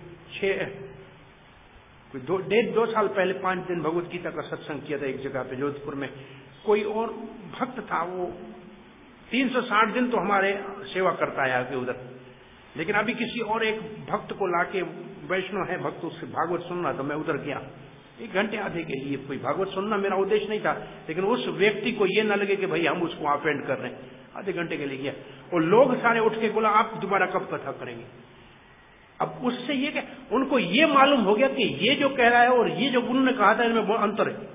दो साल पहले 5 दिन भगवत गीता का सत्संग किया था एक जगह पे जोधपुर में। कोई और भक्त था, वो 360 दिन तो हमारे सेवा करता है आके उधर, लेकिन अभी किसी और एक भक्त को लाके, वैष्णव है भक्त, उससे भागवत सुनना, तो मैं उधर गया 1 घंटे आधे के लिए। कोई भागवत सुनना मेरा उद्देश्य नहीं था, लेकिन उस व्यक्ति को ये न लगे कि भाई हम उसको ऑफेंड कर रहे हैं, आधे घंटे के लिए गया। और लोग सारे उठ के बोला आप दोबारा कब कथा करेंगे? अब उससे ये क्या, उनको ये मालूम हो गया कि ये जो कह रहा है और ये जो उन्होंने कहा था इनमें बहुत अंतर है।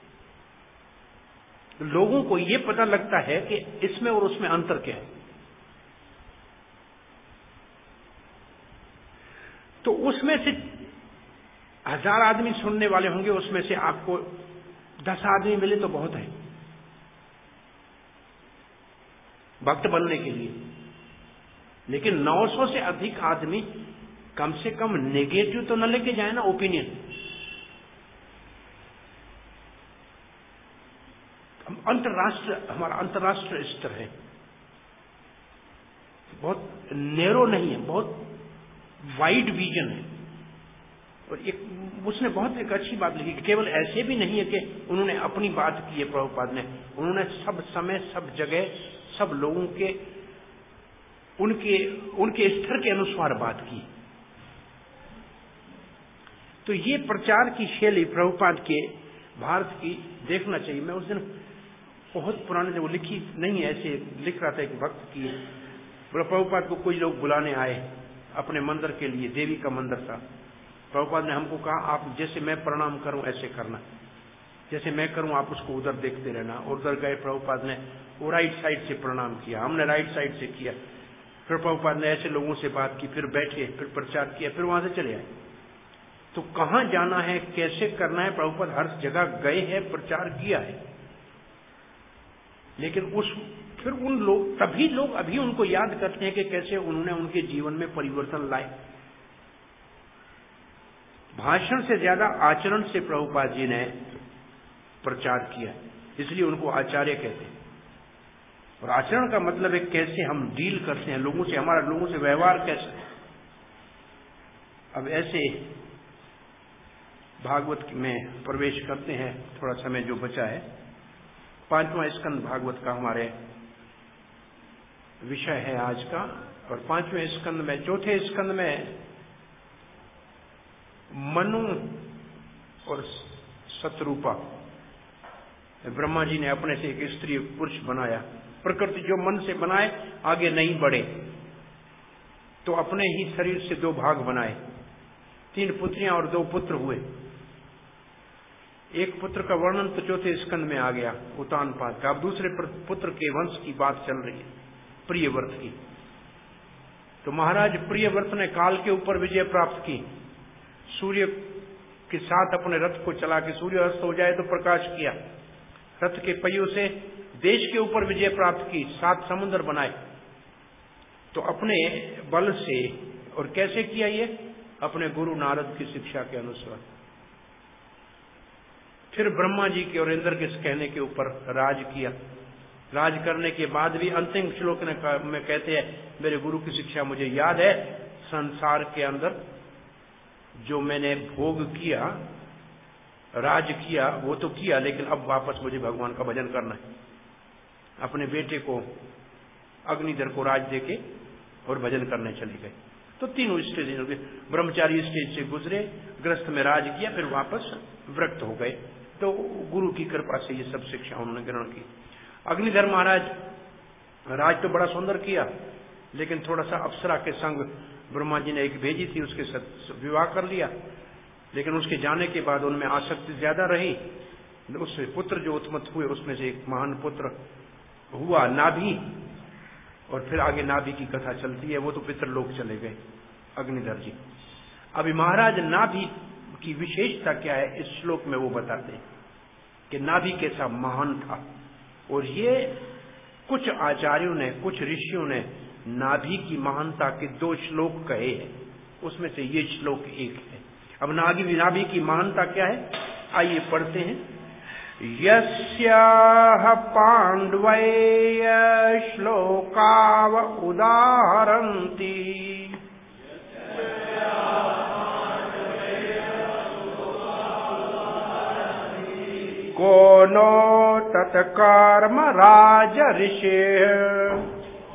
लोगों को ये पता लगता है कि इसमें और उसमें अंतर क्या है। तो उसमें से 1000 आदमी सुनने वाले होंगे, उसमें से आपको 10 आदमी मिले तो बहुत है भक्त बनने के लिए। लेकिन 900 से अधिक आदमी कम से कम नेगेटिव तो न लेके जाए ना ओपिनियन। हमारा अंतर्राष्ट्रीय स्तर है, बहुत नैरो नहीं है, बहुत वाइड विजन है। और एक उसने बहुत एक अच्छी बात लिखी कि केवल ऐसे भी नहीं है कि उन्होंने अपनी बात की है प्रभुपाद ने, उन्होंने सब समय, सब जगह, सब लोगों के उनके स्तर के अनुसार बात की। तो ये प्रचार की शैली प्रभुपाद के भारत की देखना चाहिए। मैं उस दिन बहुत पुराने जब वो लिखी नहीं है, ऐसे लिख रहा था कि भक्त की प्रभुपाद को कोई लोग बुलाने आए अपने मंदिर के लिए, देवी का मंदिर था। प्रभुपाद ने हमको कहा आप जैसे मैं प्रणाम करूं ऐसे करना, जैसे मैं करूं आप उसको उधर देखते रहना। और उधर गए, प्रभुपाद ने वो राइट साइड से प्रणाम किया, हमने राइट साइड से किया। फिर प्रभुपाद ने ऐसे लोगों से बात की, फिर बैठे, फिर प्रचार किया, फिर वहां से चले आए। तो कहां जाना है, कैसे करना है, प्रभुपाद हर जगह गए हैं, प्रचार किया है। लेकिन फिर उन लोग, तभी लोग अभी उनको याद करते हैं कि कैसे उन्होंने उनके जीवन में परिवर्तन लाए। भाषण से ज्यादा आचरण से प्रभुपाद जी ने प्रचार किया, इसलिए उनको आचार्य कहते हैं। और आचरण का मतलब है कैसे हम डील करते हैं लोगों से, हमारा लोगों से व्यवहार कैसे। अब ऐसे भागवत में प्रवेश करते हैं, थोड़ा समय जो बचा है। 5वां स्कंद भागवत का हमारे विषय है आज का। और 5वें स्कंद में, चौथे स्कंद में मनु और शतरूपा, ब्रह्मा जी ने अपने से एक स्त्री पुरुष बनाया। प्रकृति जो मन से बनाए आगे नहीं बढ़े, तो अपने ही शरीर से 2 भाग बनाए। 3 पुत्रियां और 2 पुत्र हुए। एक पुत्र का वर्णन तो चौथे स्कंद में आ गया, उतानपाद का। अब दूसरे पुत्र के वंश की बात चल रही है, प्रियव्रत की। तो महाराज प्रियव्रत ने काल के ऊपर विजय प्राप्त की। सूर्य के साथ अपने रथ को चला के सूर्य अस्त हो जाए तो प्रकाश किया। रथ के पहियों से देश के ऊपर विजय प्राप्त की, 7 समुद्र बनाए। तो अपने बल से, और कैसे किया ये, अपने गुरु नारद की शिक्षा के अनुसार। फिर ब्रह्मा जी के और इंद्र के कहने के ऊपर राज किया। राज करने के बाद भी अंतिम श्लोक में कहते हैं, मेरे गुरु की शिक्षा मुझे याद है, संसार के अंदर जो मैंने भोग किया, राज किया, वो तो किया, लेकिन अब वापस मुझे भगवान का भजन करना है। अपने बेटे को, अग्निधर को राज देके और भजन करने चले गए। तो 3 स्टेज, ब्रह्मचारी स्टेज से गुजरे, गृहस्थ में राज किया, फिर वापस व्रत हो गए। तो गुरु की कृपा से ये सब शिक्षा उन्होंने ग्रहण की। अग्निधर महाराज राज तो बड़ा सुंदर किया, लेकिन थोड़ा सा अप्सरा के संग ब्रह्मा जी ने एक भेजी थी, उसके साथ विवाह कर लिया। लेकिन उसके जाने के बाद उनमें आसक्ति ज्यादा रही। उससे पुत्र जो उत्पन्न हुए, उसमें से एक महान पुत्र हुआ नाभि, और फिर आगे नाभि की कथा चलती है। वो तो पितरलोक चले गए अग्निधर जी। अभी महाराज नाभि की विशेषता क्या है, इस श्लोक में वो बताते हैं कि नाभि कैसा महान था। और ये कुछ आचार्यों ने, कुछ ऋषियों ने नाभि की महानता के 2 श्लोक कहे हैं, उसमें से ये श्लोक एक है। अब नाभि की महानता क्या है, आइए पढ़ते हैं। यस्याह पांडवय श्लोकाव उदाहरन्ति को नो तत्कर्म राज ऋषिः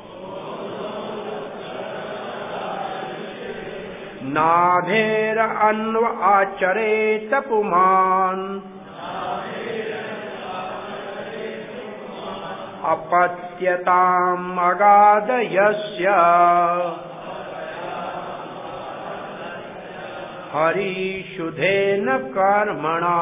नाभेर अन्व आचरेत पुमान् अपत्यताम् अगाधयस्य हरिशुधेन कर्मणा।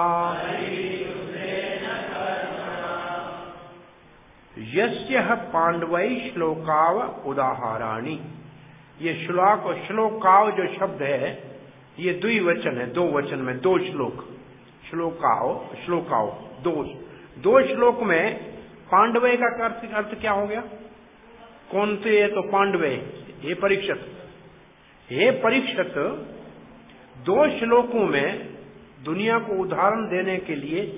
यस्यः पांडवै श्लोकाव उदाहरणानि। ये श्लोक और श्लोकाव जो शब्द है, ये द्विवचन है, 2 वचन में 2 श्लोक। श्लोकाव 2 श्लोक में पांडवे का अर्थ क्या हो गया? कौन थे? तो पांडवे। हे परीक्षित, हे परीक्षित, 2 श्लोकों में दुनिया को उदाहरण देने के लिए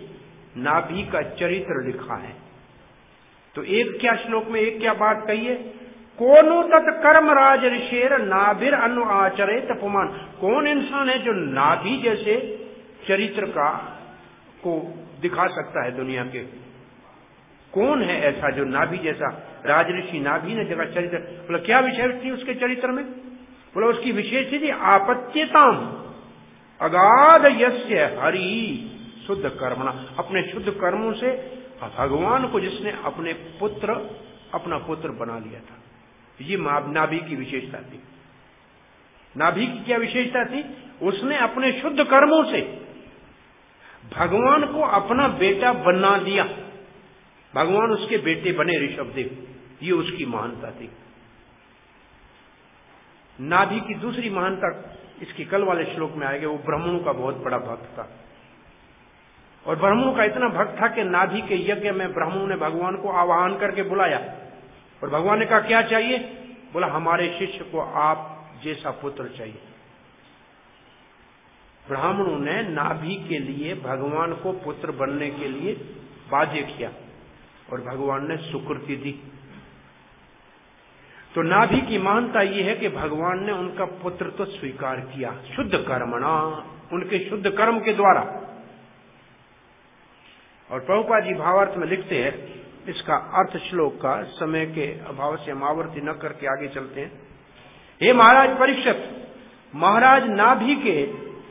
नाभि का चरित्र लिखा है। तो एक क्या श्लोक में एक क्या बात कही है? कोनो तत्कर्म राज ऋषेर नाभिर अनु आचरे तपुमान। कौन इंसान है जो नाभि जैसे चरित्र को दिखा सकता है दुनिया के? कौन है ऐसा जो नाभि जैसा? राजऋषि नाभि ने जगह चरित्र। बोला क्या विशेष थी उसके चरित्र में? बोला उसकी विशेष थी आपत्यताम अगाध यस्य हरि शुद्ध कर्मणा। अपने शुद्ध कर्मों से भगवान को जिसने अपना पुत्र बना लिया था, ये नाभि की विशेषता थी। नाभि की क्या विशेषता थी? उसने अपने शुद्ध कर्मों से भगवान को अपना बेटा बना दिया। भगवान उसके बेटे बने ऋषभदेव, ये उसकी महानता थी। नाभि की दूसरी महानता इसकी कल वाले श्लोक में आएगा। वो ब्राह्मणों का बहुत बड़ा भक्त था, और ब्राह्मणों का इतना भक्त था कि नाभि के यज्ञ में ब्राह्मणों ने भगवान को आवाहन करके बुलाया, और भगवान ने कहा क्या चाहिए? बोला हमारे शिष्य को आप जैसा पुत्र चाहिए। ब्राह्मणों ने नाभि के लिए भगवान को पुत्र बनने के लिए बाध्य किया, और भगवान ने सुकृति दी। तो नाभि की महानता यह है कि भगवान ने उनका पुत्र तो स्वीकार किया शुद्ध कर्मणा, उनके शुद्ध कर्म के द्वारा। और प्रभुपाद जी भावार्थ में लिखते हैं, इसका अर्थ श्लोक का समय के अभाव से हम आवृत्ति न करके आगे चलते हैं। हे महाराज परीक्षित, महाराज नाभि के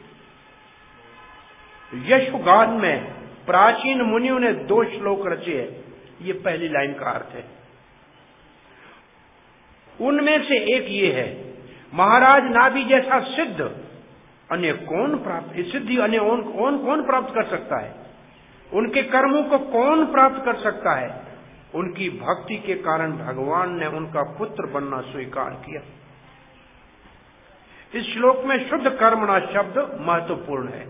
यशगान में प्राचीन मुनियों ने 2 श्लोक रचे हैं। ये पहली लाइन का अर्थ है। उनमें से एक ये है, महाराज नाभि जैसा सिद्ध अन्य कौन प्राप्त, सिद्धि अन्य कौन प्राप्त कर सकता है? उनके कर्मों को कौन प्राप्त कर सकता है? उनकी भक्ति के कारण भगवान ने उनका पुत्र बनना स्वीकार किया। इस श्लोक में शुद्ध कर्मणा शब्द महत्वपूर्ण है।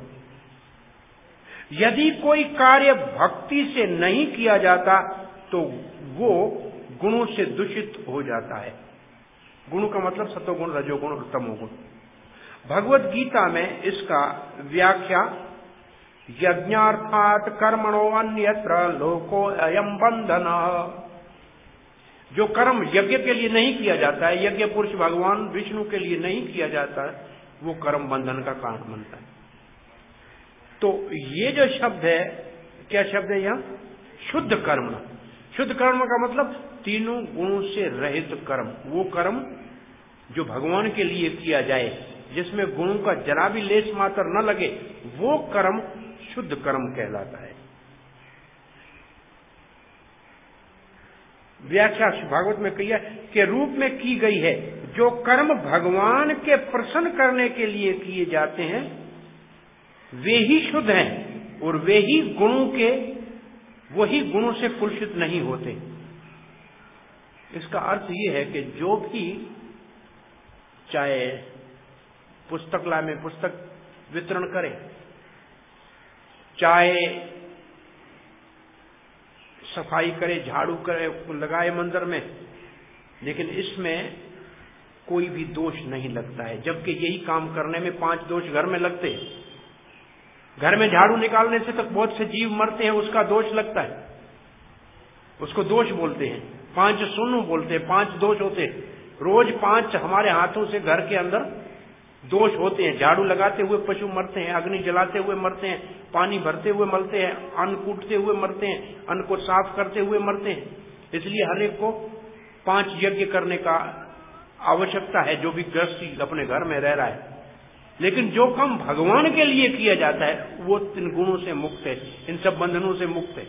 यदि कोई कार्य भक्ति से नहीं किया जाता तो वो गुणों से दूषित हो जाता है। गुण का मतलब सतोगुण, रजोगुण और तमोगुण। भगवत गीता में इसका व्याख्या यज्ञार्थात कर्मणो अन्यत्र लोको अयम बंधन। जो कर्म यज्ञ के लिए नहीं किया जाता है, यज्ञ पुरुष भगवान विष्णु के लिए नहीं किया जाता है, वो कर्म बंधन का कारण बनता है। तो ये जो शब्द है, क्या शब्द है यहाँ? शुद्ध कर्म। शुद्ध कर्म का मतलब तीनों गुणों से रहित कर्म। वो कर्म जो भगवान के लिए किया जाए, जिसमें गुणों का जरा भी लेस मात्र न लगे, वो कर्म शुद्ध कर्म कहलाता है। व्याख्या भागवत में कही है के रूप में की गई है, जो कर्म भगवान के प्रसन्न करने के लिए किए जाते हैं वे ही शुद्ध हैं, और वे ही वही गुणों से कुलषित नहीं होते। इसका अर्थ ये है कि जो भी चाहे पुस्तकालय में पुस्तक वितरण करे, चाहे सफाई करे, झाड़ू करे, लगाए मंदिर में, लेकिन इसमें कोई भी दोष नहीं लगता है। जबकि यही काम करने में 5 दोष घर में लगते हैं। घर में झाड़ू निकालने से तक बहुत से जीव मरते हैं, उसका दोष लगता है, उसको दोष बोलते हैं। 5 सुन्न बोलते हैं, 5 दोष होते हैं। रोज 5 हमारे हाथों से घर के अंदर दोष होते हैं। झाड़ू लगाते हुए पशु मरते हैं, अग्नि जलाते हुए मरते हैं, पानी भरते हुए मरते हैं, अन्न कूटते हुए मरते हैं, अन्न को साफ करते हुए मरते हैं। इसलिए हर एक को 5 यज्ञ करने का आवश्यकता है, जो भी गृहस्थी अपने घर में रह रहा है। लेकिन जो काम भगवान के लिए किया जाता है वो इन गुणों से मुक्त है, इन सब बंधनों से मुक्त है,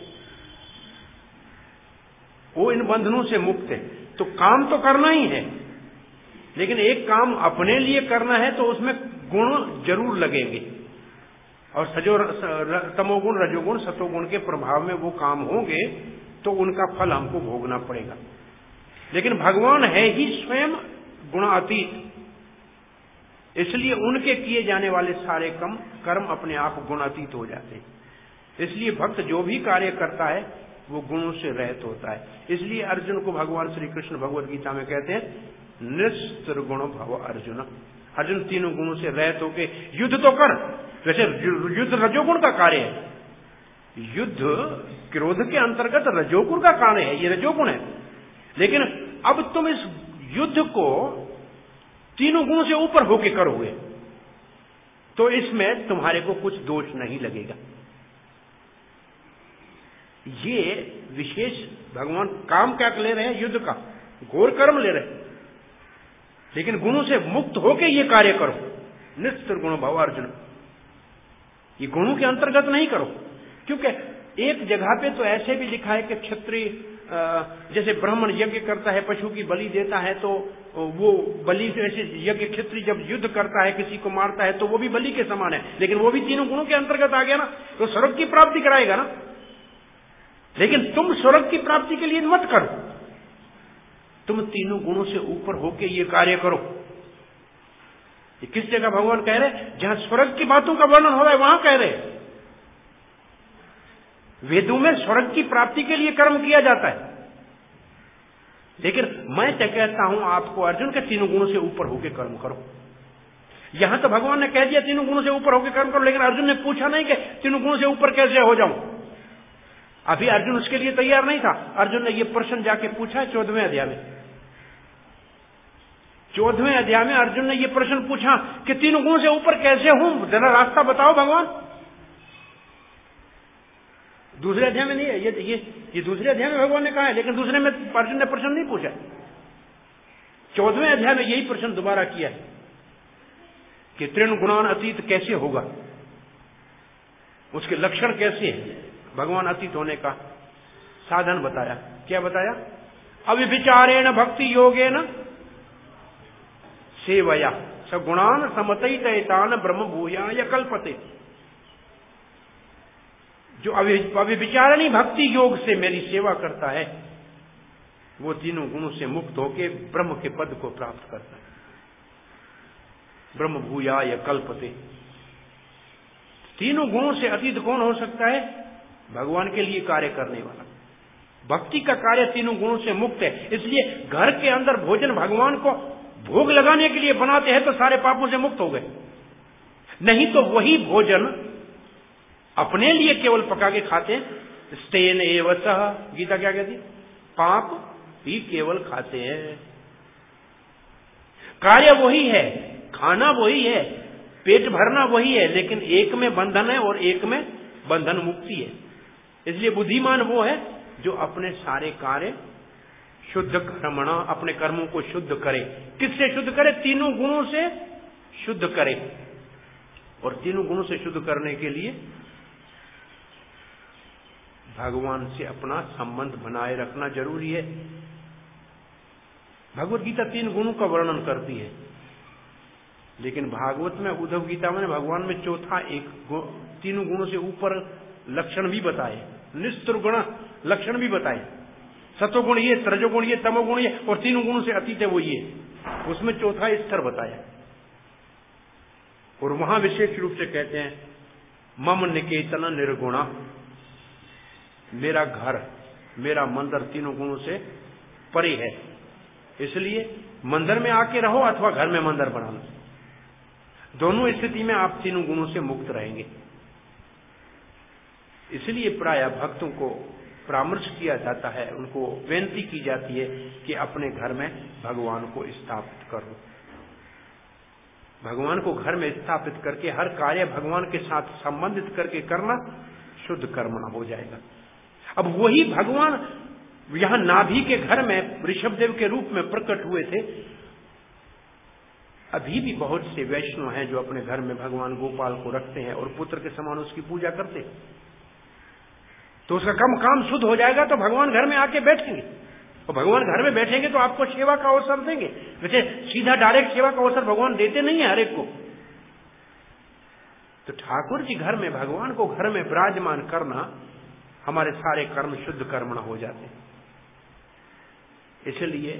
वो इन बंधनों से मुक्त है। तो काम तो करना ही है, लेकिन एक काम अपने लिए करना है तो उसमें गुण जरूर लगेंगे, और तमोगुण, रजोगुण, सतोगुण के प्रभाव में वो काम होंगे तो उनका फल हमको भोगना पड़ेगा। लेकिन भगवान है ही स्वयं गुणातीत, इसलिए उनके किए जाने वाले सारे कर्म अपने आप गुणातीत हो जाते हैं। इसलिए भक्त जो भी कार्य करता है वो गुणों से रहित होता है। इसलिए अर्जुन को भगवान श्री कृष्ण भगवद गीता में कहते हैं निस्त्रिगुण भव अर्जुन। अर्जुन तीनों गुणों से रहित होके युद्ध तो कर। वैसे युद्ध रजोगुण का कार्य है, युद्ध क्रोध के अंतर्गत रजोगुण का कार्य है, ये रजोगुण है। लेकिन अब तुम इस युद्ध को तीनों गुणों से ऊपर होके करोगे तो इसमें तुम्हारे को कुछ दोष नहीं लगेगा। ये विशेष भगवान काम क्या ले रहे हैं? युद्ध का घोर कर्म ले रहे हैं, लेकिन गुणों से मुक्त होके ये कार्य करो। निस्त्रिगुण भव अर्जुन, ये गुणों के अंतर्गत नहीं करो। क्योंकि एक जगह पे तो ऐसे भी लिखा है कि क्षत्रिय जैसे ब्राह्मण यज्ञ करता है, पशु की बलि देता है, तो वो बलि से ऐसे यज्ञ क्षत्रिय जब युद्ध करता है, किसी को मारता है, तो वो भी बलि के समान है, लेकिन वो भी तीनों गुणों के अंतर्गत आ गया ना, तो स्वर्ग की प्राप्ति कराएगा ना। लेकिन तुम स्वर्ग की प्राप्ति के लिए मत करो, तुम तीनों गुणों से ऊपर होके ये कार्य करो। ये किस जगह भगवान कह रहे? जहां स्वर्ग की बातों का वर्णन हो रहा है वहां कह रहे। वेदों में स्वर्ग की प्राप्ति के लिए कर्म किया जाता है, लेकिन मैं क्या कहता हूं आपको अर्जुन के तीनों गुणों से ऊपर होकर कर्म करो। यहां तो भगवान ने कह दिया तीनों गुणों से ऊपर होकर कर्म करो, लेकिन अर्जुन ने पूछा नहीं कि तीनों गुणों से ऊपर कैसे हो जाऊं। अभी अर्जुन उसके लिए तैयार नहीं था। अर्जुन ने यह प्रश्न जाके पूछा 14वें अध्याय में। 14वें अध्याय में अर्जुन ने यह प्रश्न पूछा कि तीनों गुणों से ऊपर कैसे हूं, जरा रास्ता बताओ भगवान। दूसरे अध्याय में नहीं है, ये दूसरे अध्याय में भगवान ने कहा है, लेकिन दूसरे में अर्जुन ने प्रश्न नहीं पूछा। 14वें अध्याय में यही प्रश्न दोबारा किया है कि तृण गुणान अतीत कैसे होगा, उसके लक्षण कैसे हैं। भगवान अतीत होने का साधन बताया। क्या बताया? अविचारेण भक्ति योगेन सेवया सगुणान समतैतान ब्रह्म भूयाय कल्पते। जो अविचारणी भक्ति योग से मेरी सेवा करता है वो तीनों गुणों से मुक्त होकर ब्रह्म के पद को प्राप्त करता है। ब्रह्म भूयाय कल्पते। तीनों गुणों से अतीत कौन हो सकता है? भगवान के लिए कार्य करने वाला। भक्ति का कार्य तीनों गुणों से मुक्त है। इसलिए घर के अंदर भोजन भगवान को भोग लगाने के लिए बनाते हैं तो सारे पापों से मुक्त हो गए। नहीं तो वही भोजन अपने लिए केवल पका के खाते हैं। स्तेन एव सह, गीता क्या कहती? पाप भी केवल खाते हैं। कार्य वही है, खाना वही है, पेट भरना वही है, लेकिन एक में बंधन है और एक में बंधन मुक्ति है। इसलिए बुद्धिमान वो है जो अपने सारे कार्य शुद्ध कर्मणा, अपने कर्मों को शुद्ध करे। किससे शुद्ध करे? तीनों गुणों से शुद्ध करे। और तीनों गुणों से शुद्ध करने के लिए भगवान से अपना संबंध बनाए रखना जरूरी है। भगवत गीता 3 गुणों का वर्णन करती है, लेकिन भागवत में उद्धव गीता में भगवान में चौथा एक तीनों गुणों से ऊपर लक्षण भी बताए, निस्त्रिगुण लक्षण भी बताए। सतोगुण ये, रजोगुण ये, तमोगुण ये, और तीनों गुणों से अतीत है वो ये। उसमें चौथा स्तर बताया और वहां विशेष रूप से कहते हैं मम निकेतन निर्गुणा। मेरा घर, मेरा मंदिर तीनों गुणों से परे है, इसलिए मंदिर में आके रहो अथवा घर में मंदिर बना लो, दोनों स्थिति में आप तीनों गुणों से मुक्त रहेंगे। इसलिए प्राय भक्तों को परामर्श किया जाता है, उनको विनती की जाती है कि अपने घर में भगवान को स्थापित करो। भगवान को घर में स्थापित करके हर कार्य भगवान के साथ संबंधित करके करना शुद्ध कर्मणा हो जाएगा। अब वही भगवान यहां नाभि के घर में ऋषभदेव के रूप में प्रकट हुए थे। अभी भी बहुत से वैष्णव हैं जो अपने घर में भगवान गोपाल को रखते हैं और पुत्र के समान उसकी पूजा करते हैं। तो उसका काम शुद्ध हो जाएगा तो भगवान घर में आके बैठेंगे, और भगवान घर में बैठेंगे तो आपको सेवा का अवसर देंगे। वैसे सीधा डायरेक्ट सेवा का अवसर भगवान देते नहीं है हर एक को। तो ठाकुर जी घर में भगवान को घर में विराजमान करना, हमारे सारे कर्म शुद्ध कर्मणा हो जाते हैं। इसलिए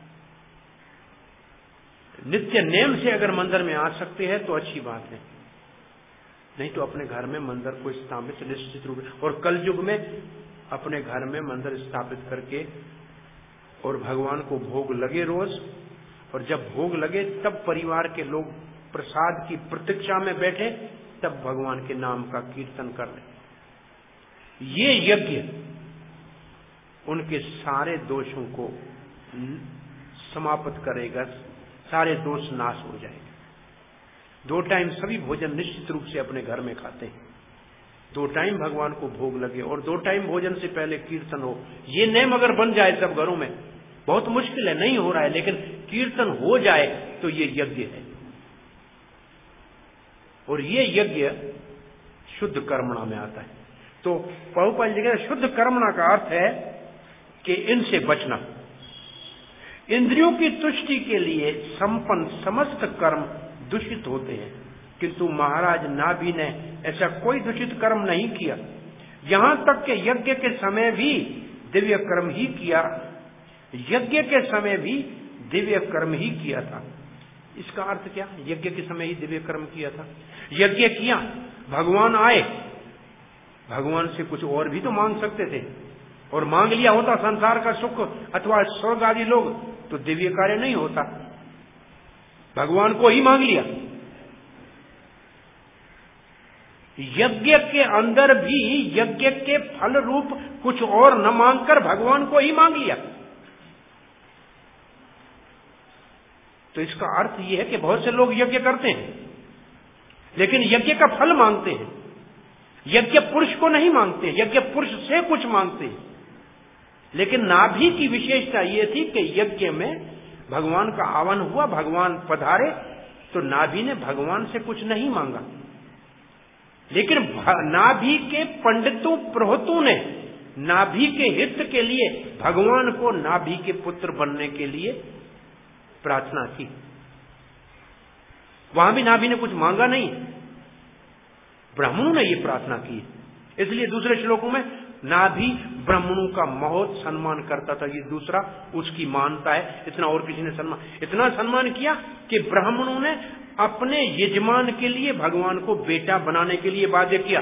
नित्य नेम से अगर मंदिर में आ सकते हैं तो अच्छी बात है, नहीं तो अपने घर में मंदिर को स्थापित निश्चित रूप से, और कल युग में अपने घर में मंदिर स्थापित करके और भगवान को भोग लगे रोज, और जब भोग लगे तब परिवार के लोग प्रसाद की प्रतीक्षा में बैठे, तब भगवान के नाम का कीर्तन कर रहे। ये यज्ञ उनके सारे दोषों को समाप्त करेगा, सारे दोष नाश हो जाएंगे। 2 टाइम सभी भोजन निश्चित रूप से अपने घर में खाते हैं, 2 टाइम भगवान को भोग लगे और 2 टाइम भोजन से पहले कीर्तन हो। ये नियम अगर बन जाए सब घरों में, बहुत मुश्किल है, नहीं हो रहा है, लेकिन कीर्तन हो जाए तो ये यज्ञ है। और ये यज्ञ शुद्ध कर्मणा में आता है। तो प्रभुपाद जी कहते हैं शुद्ध कर्मणा का अर्थ है कि इनसे बचना। इंद्रियों की तुष्टि के लिए संपन्न समस्त कर्म दूषित होते हैं, किंतु महाराज नाभि ने ऐसा कोई दूषित कर्म नहीं किया। यहां तक कि यज्ञ के समय भी दिव्य कर्म ही किया, यज्ञ के समय भी दिव्य कर्म ही किया था। इसका अर्थ क्या? यज्ञ के समय ही दिव्य कर्म किया था, यज्ञ किया, भगवान आए, भगवान से कुछ और भी तो मांग सकते थे, और मांग लिया होता संसार का सुख अथवा स्वर्ग आदि लोग, तो दिव्य कार्य नहीं होता। भगवान को ही मांग लिया। यज्ञ के अंदर भी यज्ञ के फल रूप कुछ और न मांगकर भगवान को ही मांग लिया। तो इसका अर्थ यह है कि बहुत से लोग यज्ञ करते हैं लेकिन यज्ञ का फल मांगते हैं, यज्ञ पुरुष को नहीं मांगते, यज्ञ पुरुष से कुछ मांगते हैं। लेकिन नाभि की विशेषता यह थी कि यज्ञ में भगवान का आह्वान हुआ, भगवान पधारे, तो नाभि ने भगवान से कुछ नहीं मांगा, लेकिन नाभि के पंडितों पुरोहितों ने नाभि के हित के लिए भगवान को नाभि के पुत्र बनने के लिए प्रार्थना की। वहां भी नाभि ने कुछ मांगा नहीं, ब्राह्मणों ने ये प्रार्थना की। इसलिए दूसरे श्लोकों में नाभि ब्राह्मणों का बहुत सम्मान करता था, ये दूसरा उसकी मानता है। इतना और किसी ने इतना सम्मान किया कि ब्राह्मणों ने अपने यजमान के लिए भगवान को बेटा बनाने के लिए वादे किया।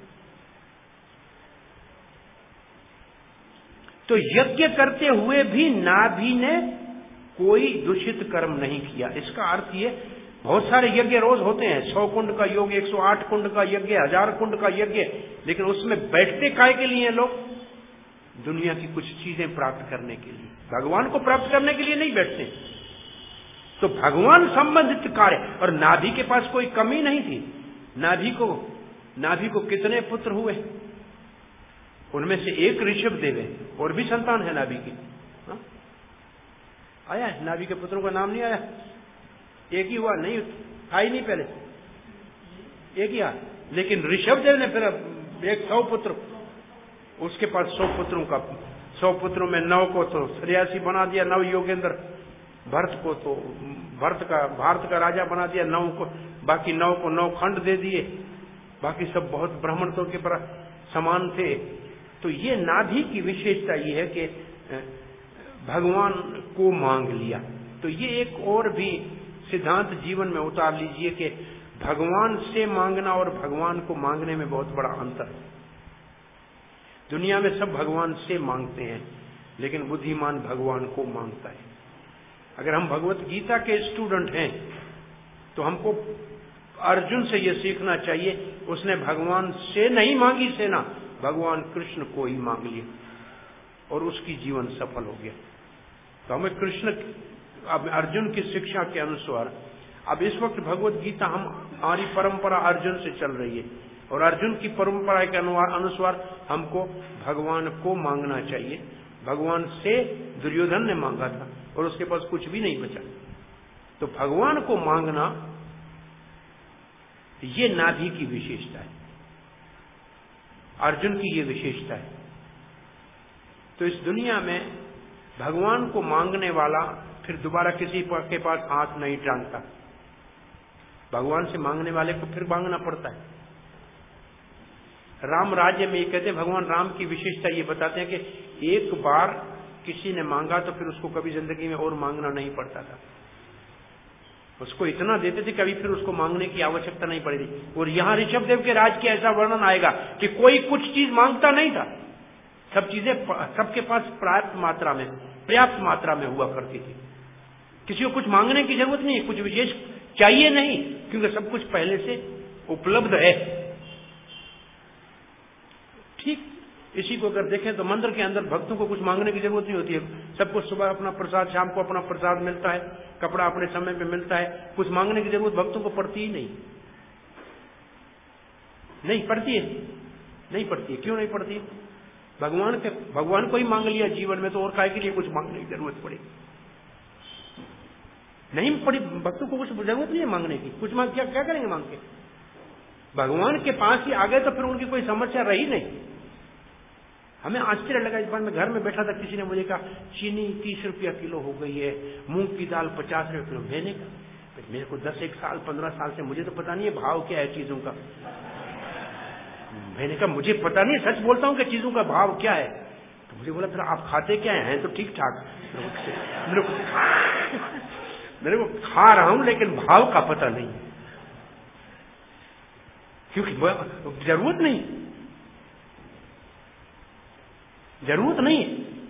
तो यज्ञ करते हुए भी नाभि ने कोई दूषित कर्म नहीं किया। इसका अर्थ ये, बहुत सारे यज्ञ रोज होते हैं, 100 कुंड का यज्ञ, 108 कुंड का यज्ञ, 1000 कुंड का यज्ञ, लेकिन उसमें बैठते काय के लिए लोग? दुनिया की कुछ चीजें प्राप्त करने के लिए, भगवान को प्राप्त करने के लिए नहीं बैठते। तो भगवान संबंधित कार्य, और नाभि के पास कोई कमी नहीं थी। नाभि को कितने पुत्र हुए? उनमें से एक ऋषभ देव है, और भी संतान है नाभि की। आया है नाभि के पुत्रों का नाम नहीं आया? एक ही हुआ नहीं, था ही नहीं पहले, एक ही आया। लेकिन ऋषभ देव ने फिर 100 पुत्र, उसके पास 100 पुत्रों का, 100 पुत्रों में 9 को तो श्रेयसी बना दिया, 9 योगेंद्र, भरत को तो भारत का राजा बना दिया, 9 को, बाकी 9 को 9 खंड दे दिए, बाकी सब बहुत ब्राह्मणों के पर समान थे। तो ये नाभि की विशेषता ये है कि भगवान को मांग लिया। तो ये एक और भी सिद्धांत जीवन में उतार लीजिए कि भगवान से मांगना और भगवान को मांगने में बहुत बड़ा अंतर है। दुनिया में सब भगवान से मांगते हैं, लेकिन बुद्धिमान भगवान को मांगता है। अगर हम भगवत गीता के स्टूडेंट हैं तो हमको अर्जुन से यह सीखना चाहिए, उसने भगवान से नहीं मांगी सेना, भगवान कृष्ण को ही मांग लिया और उसकी जीवन सफल हो गया। तो हमें अब अर्जुन की शिक्षा के अनुसार, अब इस वक्त भगवत गीता हमारी परंपरा अर्जुन से चल रही है, और अर्जुन की परंपरा के अनुसार हमको भगवान को मांगना चाहिए। भगवान से दुर्योधन ने मांगा था और उसके पास कुछ भी नहीं बचा। तो भगवान को मांगना ये नाभि की विशेषता है, अर्जुन की ये विशेषता है। तो इस दुनिया में भगवान को मांगने वाला फिर दोबारा किसी के पास हाथ नहीं टांगता, भगवान से मांगने वाले को फिर मांगना पड़ता है। राम राज्य में ये कहते हैं, भगवान राम की विशेषता ये बताते हैं कि एक बार किसी ने मांगा तो फिर उसको कभी जिंदगी में और मांगना नहीं पड़ता था, उसको इतना देते थे कभी फिर उसको मांगने की आवश्यकता नहीं पड़ी थी। और यहाँ ऋषभ देव के राज के ऐसा वर्णन आएगा कि कोई कुछ चीज मांगता नहीं था, सब चीजें सबके पास पर्याप्त मात्रा में हुआ करती थी। किसी को कुछ मांगने की जरूरत नहीं, कुछ विशेष चाहिए नहीं, क्योंकि सब कुछ पहले से उपलब्ध है। ठीक इसी को अगर देखें तो मंदिर के अंदर भक्तों को कुछ मांगने की जरूरत नहीं होती है। सबको सुबह अपना प्रसाद, शाम को अपना प्रसाद मिलता है, कपड़ा अपने समय पे मिलता है, कुछ मांगने की जरूरत भक्तों को पड़ती ही नहीं। नहीं पड़ती है, नहीं पड़ती है। क्यों नहीं पड़ती है? भगवान को ही मांग लिया जीवन में, तो और काय के लिए कुछ मांगने की जरूरत पड़ी? नहीं पड़ी। भक्तों को कुछ जरूरत नहीं है मांगने की। कुछ मांग क्या करेंगे मांग के? भगवान के पास ही आ गए तो फिर उनकी कोई समस्या रही नहीं। हमें आश्चर्य लगा, इस बार मैं घर में बैठा था, किसी ने मुझे कहा चीनी 30 रुपया किलो हो गई है, मूंग की दाल 50 रुपये किलो। मैंने कहा मेरे को 10 साल 15 साल से मुझे तो पता नहीं है भाव क्या है चीजों का। मैंने कहा मुझे पता नहीं, सच बोलता हूं कि चीजों का भाव क्या है। तो मुझे बोला फिर आप खाते क्या हैं? तो ठीक ठाक मेरे को खा रहा हूं, लेकिन भाव का पता नहीं, क्योंकि जरूरत नहीं है।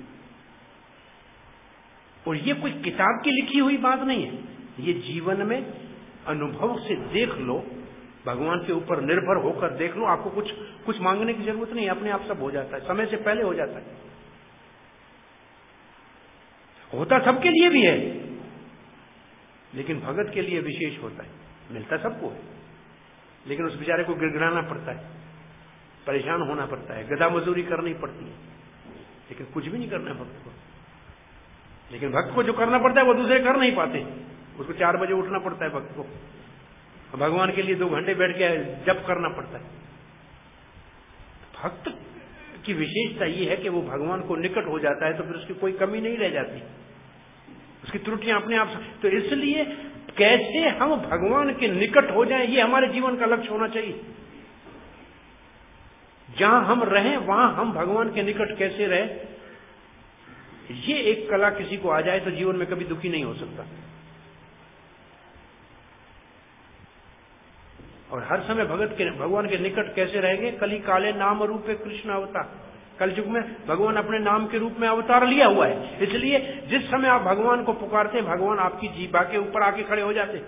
और ये कोई किताब की लिखी हुई बात नहीं है, ये जीवन में अनुभव से देख लो, भगवान के ऊपर निर्भर होकर देख लो। आपको कुछ मांगने की जरूरत नहीं है, अपने आप सब हो जाता है, समय से पहले हो जाता है। होता सबके लिए भी है, लेकिन भगत के लिए विशेष होता है। मिलता सबको है, लेकिन उस बेचारे को गिड़गिड़ाना पड़ता है, परेशान होना पड़ता है, गधा मजदूरी करनी पड़ती है, लेकिन कुछ भी नहीं करना है भक्त को। लेकिन भक्त को जो करना पड़ता है वो दूसरे कर नहीं पाते। उसको 4 बजे उठना पड़ता है भक्त को, भगवान के लिए 2 घंटे बैठ के जप करना पड़ता है। भक्त की विशेषता ये है कि वो भगवान को निकट हो जाता है तो फिर उसकी कोई कमी नहीं रह जाती, उसकी त्रुटियां अपने आप। तो इसलिए कैसे हम भगवान के निकट हो जाएं, ये हमारे जीवन का लक्ष्य होना चाहिए। जहां हम रहें वहां हम भगवान के निकट कैसे रहें, ये एक कला किसी को आ जाए तो जीवन में कभी दुखी नहीं हो सकता। और हर समय भगवान के निकट कैसे रहेंगे? कली काले नाम रूपे कृष्ण अवतार। कल युग में भगवान अपने नाम के रूप में अवतार लिया हुआ है, इसलिए जिस समय आप भगवान को पुकारते हैं भगवान आपकी जीभा के ऊपर आके खड़े हो जाते।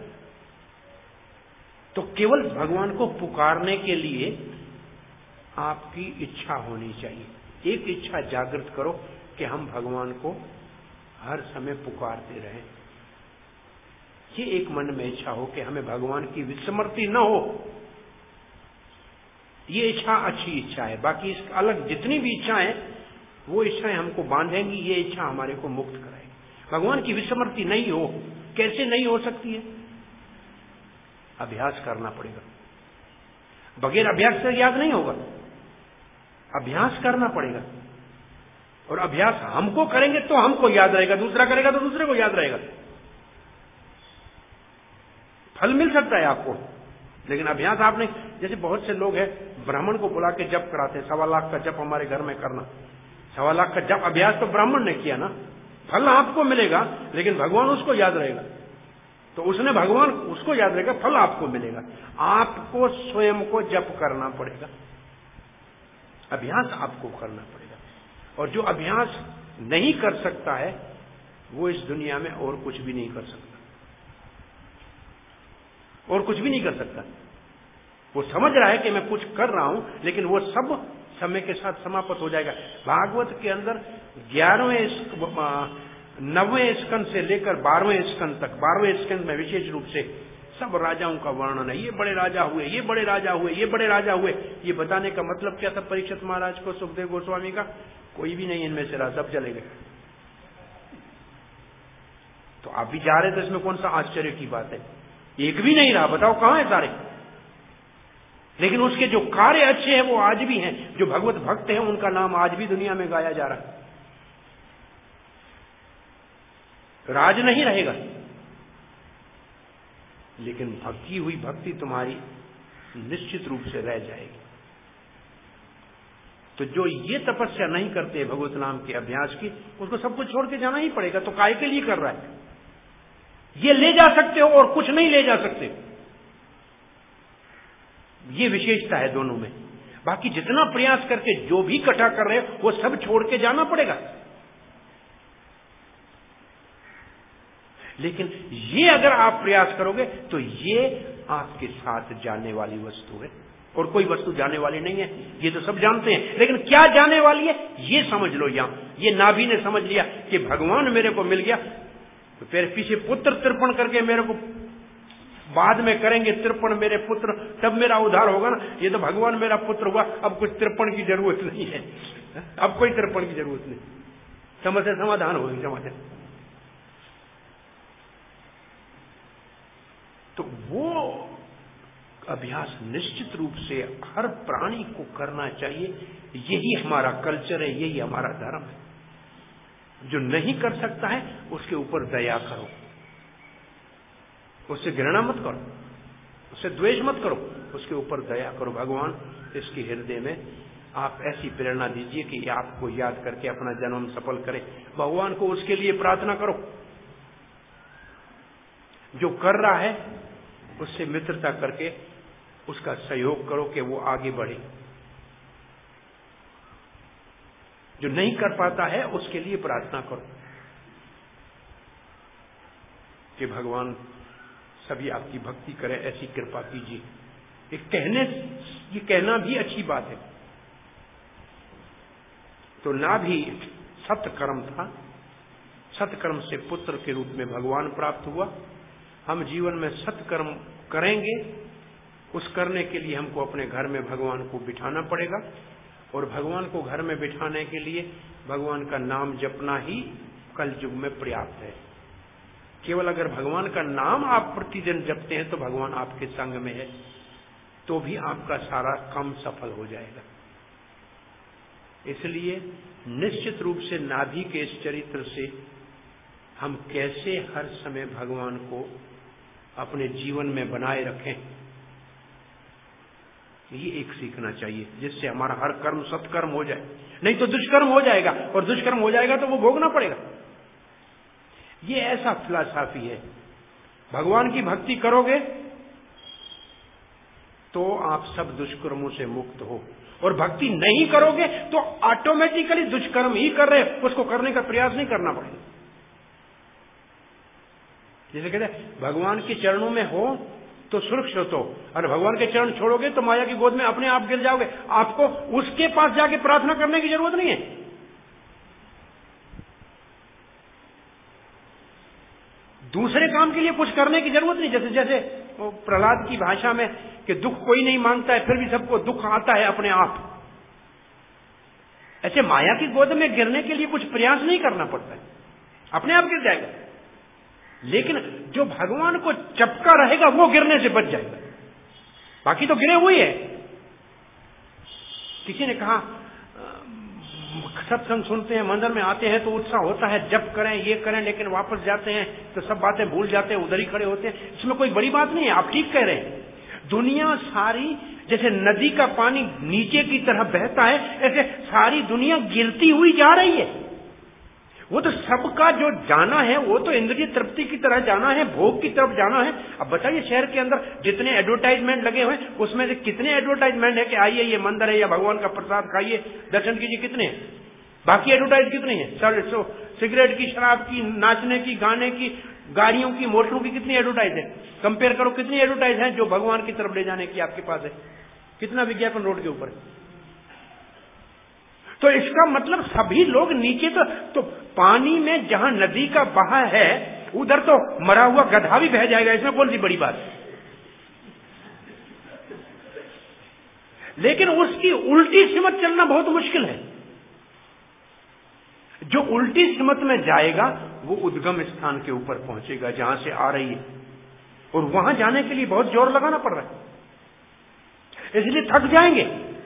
तो केवल भगवान को पुकारने के लिए आपकी इच्छा होनी चाहिए। एक इच्छा जागृत करो कि हम भगवान को हर समय पुकारते रहें। ये एक मन में इच्छा हो कि हमें भगवान की विस्मृति न हो। ये इच्छा अच्छी इच्छा है। बाकी इस अलग जितनी भी इच्छाएं, वो इच्छाएं हमको बांधेंगी, ये इच्छा हमारे को मुक्त कराएगी। भगवान की विस्मृति नहीं हो। कैसे नहीं हो सकती है? अभ्यास करना पड़ेगा। बगैर अभ्यास से याद नहीं होगा, अभ्यास करना पड़ेगा। और अभ्यास हमको करेंगे तो हमको याद रहेगा, दूसरा करेगा तो दूसरे को याद रहेगा। फल मिल सकता है आपको, लेकिन अभ्यास आपने, जैसे बहुत से लोग हैं ब्राह्मण को बुला के जप कराते हैं, 1.25 लाख का जप हमारे घर में करना। 1.25 लाख का जप अभ्यास तो ब्राह्मण ने किया ना, फल आपको मिलेगा, लेकिन भगवान उसको याद रहेगा। तो उसने भगवान उसको याद रहेगा, फल आपको मिलेगा। आपको स्वयं को जप करना पड़ेगा, अभ्यास आपको करना पड़ेगा। और जो अभ्यास नहीं कर सकता है वो इस दुनिया में और कुछ भी नहीं कर सकता, और कुछ भी नहीं कर सकता। वो समझ रहा है कि मैं कुछ कर रहा हूं, लेकिन वो सब समय के साथ समाप्त हो जाएगा। भागवत के अंदर 9वें स्कंद से लेकर 12वें स्कंद तक, 12वें स्कंद में विशेष रूप से सब राजाओं का वर्णन है। ये बड़े राजा हुए, ये बड़े राजा हुए, ये बड़े राजा हुए। ये बताने का मतलब क्या था परीक्षित महाराज को, सुखदेव गोस्वामी का? कोई भी नहीं इनमें से रहा, सब चले गए। तो आप भी जा रहे तो इसमें कौन सा आश्चर्य की बात है? एक भी नहीं रहा, बताओ कहां है सारे? लेकिन उसके जो कार्य अच्छे हैं वो आज भी हैं। जो भगवत भक्त हैं उनका नाम आज भी दुनिया में गाया जा रहा है। राज नहीं रहेगा, लेकिन भक्ति हुई भक्ति तुम्हारी निश्चित रूप से रह जाएगी। तो जो ये तपस्या नहीं करते भगवत नाम के अभ्यास की, उसको सब कुछ छोड़ के जाना ही पड़ेगा। तो काय के लिए कर रहा है? ये ले जा सकते हो और कुछ नहीं ले जा सकते, ये विशेषता है दोनों में। बाकी जितना प्रयास करके जो भी इकट्ठा कर रहे हो वो सब छोड़ के जाना पड़ेगा। लेकिन ये अगर आप प्रयास करोगे तो ये आपके साथ जाने वाली वस्तु है, और कोई वस्तु जाने वाली नहीं है, ये तो सब जानते हैं। लेकिन क्या जाने वाली है ये समझ लो। यहाँ ये नाभि ने समझ लिया कि भगवान मेरे को मिल गया, तो फिर पीछे पुत्र तर्पण करके मेरे को बाद में करेंगे तर्पण मेरे पुत्र, तब मेरा उद्धार होगा ना। ये तो भगवान मेरा पुत्र हुआ, अब कुछ तर्पण की जरूरत नहीं है, अब कोई तर्पण की जरूरत नहीं, समस्या समाधान होगी समस्या। तो वो अभ्यास निश्चित रूप से हर प्राणी को करना चाहिए। यही हमारा कल्चर है, यही हमारा धर्म है। जो नहीं कर सकता है उसके ऊपर दया करो, उससे घृणा मत करो, उससे द्वेष मत करो, उसके ऊपर दया करो। भगवान इसके हृदय में आप ऐसी प्रेरणा दीजिए कि आपको याद करके अपना जन्म सफल करे। भगवान को उसके लिए प्रार्थना करो। जो कर रहा है उससे मित्रता करके उसका सहयोग करो कि वो आगे बढ़े। जो नहीं कर पाता है उसके लिए प्रार्थना करो कि भगवान सभी आपकी भक्ति करें, ऐसी कृपा कीजिए। ये कहना भी अच्छी बात है। तो ना भी सत्कर्म था, सत्कर्म से पुत्र के रूप में भगवान प्राप्त हुआ। हम जीवन में सत्कर्म करेंगे, उस करने के लिए हमको अपने घर में भगवान को बिठाना पड़ेगा। और भगवान को घर में बिठाने के लिए भगवान का नाम जपना ही कल युग में पर्याप्त है। केवल अगर भगवान का नाम आप प्रतिदिन जपते हैं तो भगवान आपके संग में है, तो भी आपका सारा काम सफल हो जाएगा। इसलिए निश्चित रूप से नाभि के इस चरित्र से हम कैसे हर समय भगवान को अपने जीवन में बनाए रखें, ये एक सीखना चाहिए, जिससे हमारा हर कर्म सत्कर्म हो जाए। नहीं तो दुष्कर्म हो जाएगा, और दुष्कर्म हो जाएगा तो वो भोगना पड़ेगा। ये ऐसा फिलॉसफी है। भगवान की भक्ति करोगे तो आप सब दुष्कर्मों से मुक्त हो, और भक्ति नहीं करोगे तो ऑटोमेटिकली दुष्कर्म ही कर रहे, उसको करने का प्रयास नहीं करना पड़ेगा। जैसे कहते हैं भगवान के चरणों में हो तो सुरक्षित हो, और भगवान के चरण छोड़ोगे तो माया की गोद में अपने आप गिर जाओगे। आपको उसके पास जाके प्रार्थना करने की जरूरत नहीं है। दूसरे काम के लिए कुछ करने की जरूरत नहीं। जैसे जैसे प्रहलाद की भाषा में कि दुख कोई नहीं मांगता है, फिर भी सबको दुख आता है अपने आप। ऐसे माया की गोद में गिरने के लिए कुछ प्रयास नहीं करना पड़ता है, अपने आप गिर जाएगा। लेकिन जो भगवान को चपका रहेगा वो गिरने से बच जाएगा, बाकी तो गिरे हुए है। किसी ने कहा सत्संग सुनते हैं, मंदिर में आते हैं तो उत्साह होता है, जप करें ये करें, लेकिन वापस जाते हैं तो सब बातें भूल जाते हैं, उधर ही खड़े होते हैं। इसमें कोई बड़ी बात नहीं है, आप ठीक कह रहे हैं। दुनिया सारी जैसे नदी का पानी नीचे की तरह बहता है, ऐसे सारी दुनिया गिरती हुई जा रही है। वो तो सबका जो जाना है वो तो इंद्रिय तृप्ति की तरह जाना है, भोग की तरफ जाना है। अब बताइए शहर के अंदर जितने एडवर्टाइजमेंट लगे हुए हैं उसमें से कितने एडवर्टाइजमेंट है कि आइए ये मंदिर है या भगवान का प्रसाद खाइए, दर्शन कीजिए, कितने हैं? बाकी एडवर्टाइज कितनी है? सिगरेट की, शराब की, नाचने की, गाने की, गाड़ियों की, मोटरों की कितनी एडवर्टाइज है? कंपेयर करो कितनी एडवर्टाइज है जो भगवान की तरफ ले जाने की आपके पास है। कितना विज्ञापन रोड के ऊपर। तो इसका मतलब सभी लोग नीचे तो पानी में जहां नदी का बहाव है उधर तो मरा हुआ गधा भी बह जाएगा, इसमें कौन सी बड़ी बात है? लेकिन उसकी उल्टी सिमत चलना बहुत मुश्किल है। जो उल्टी सिमत में जाएगा वो उद्गम स्थान के ऊपर पहुंचेगा जहां से आ रही है, और वहां जाने के लिए बहुत जोर लगाना पड़ रहा है। इसलिए थक जाएंगे,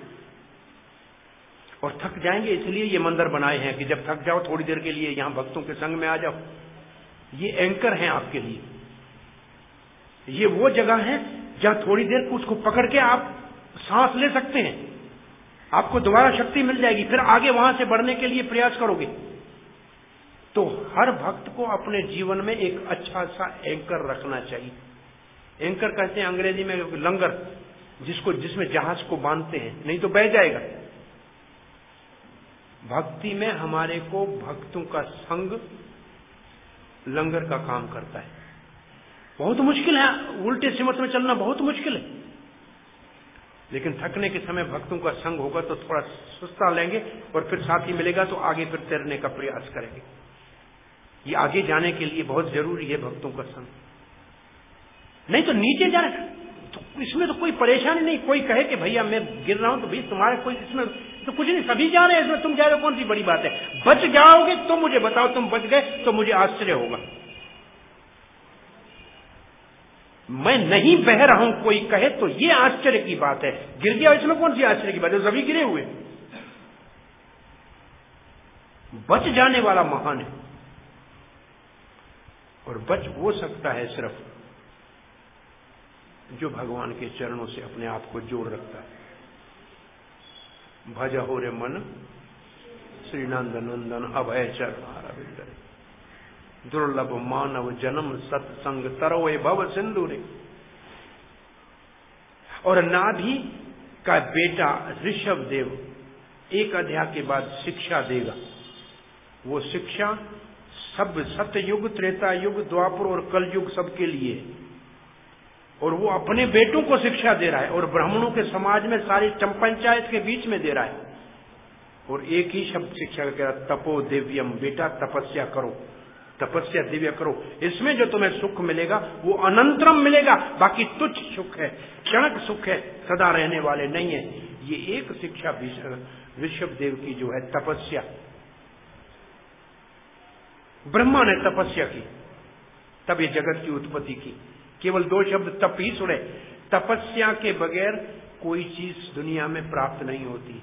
और थक जाएंगे इसलिए ये मंदिर बनाए हैं कि जब थक जाओ थोड़ी देर के लिए यहां भक्तों के संग में आ जाओ। ये एंकर हैं आपके लिए। ये वो जगह है जहां थोड़ी देर उसको पकड़ के आप सांस ले सकते हैं, आपको दोबारा शक्ति मिल जाएगी, फिर आगे वहां से बढ़ने के लिए प्रयास करोगे। तो हर भक्त को अपने जीवन में एक अच्छा सा एंकर रखना चाहिए। एंकर कहते हैं अंग्रेजी में लंगर, जिसमें जहाज को बांधते हैं, नहीं तो बह जाएगा। भक्ति में हमारे को भक्तों का संग लंगर का काम करता है। बहुत मुश्किल है, उल्टे सिमत में चलना बहुत मुश्किल है। लेकिन थकने के समय भक्तों का संग होगा तो थोड़ा सुस्ता लेंगे और फिर साथी मिलेगा तो आगे फिर तैरने का प्रयास करेंगे। ये आगे जाने के लिए बहुत जरूरी है भक्तों का संग, नहीं तो नीचे जाना तो इसमें तो कोई परेशानी नहीं। कोई कहे कि भैया मैं गिर रहा हूं तो भाई तुम्हारे कोई इसमें तो कुछ नहीं, सभी जा रहे हैं, इसमें तुम जा रहे हो, कौन सी बड़ी बात है। बच जाओगे तो मुझे बताओ, तुम बच गए तो मुझे आश्चर्य होगा। मैं नहीं बह रहा हूं कोई कहे तो ये आश्चर्य की बात है। गिर गया इसमें कौन सी आश्चर्य की बात है, सभी गिरे हुए। बच जाने वाला महान है, और बच वो सकता है सिर्फ जो भगवान के चरणों से अपने आप को जोड़ रखता है। भजहो रे मन श्री नंद नंदन अभय चरण अरविंद, दुर्लभ मानव जन्म सत्संग तरोए भव सिंधु रे। और नाभि का बेटा ऋषभ देव एक अध्याय के बाद शिक्षा देगा। वो शिक्षा सब सतयुग, त्रेता युग, द्वापर और कलयुग सबके लिए, और वो अपने बेटों को शिक्षा दे रहा है और ब्राह्मणों के समाज में सारी पंचायत के बीच में दे रहा है। और एक ही शब्द शिक्षा कह रहा, तपो दिव्यम, बेटा तपस्या करो, तपस्या दिव्य करो। इसमें जो तुम्हें सुख मिलेगा वो अनंतरम मिलेगा, बाकी तुच्छ सुख है, क्षणिक सुख है, सदा रहने वाले नहीं है। ये एक शिक्षा ऋषभ देव की जो है तपस्या। ब्रह्मा ने तपस्या की तब ये जगत की उत्पत्ति की। केवल 2 शब्द तप ही सुने। तपस्या के बगैर कोई चीज दुनिया में प्राप्त नहीं होती।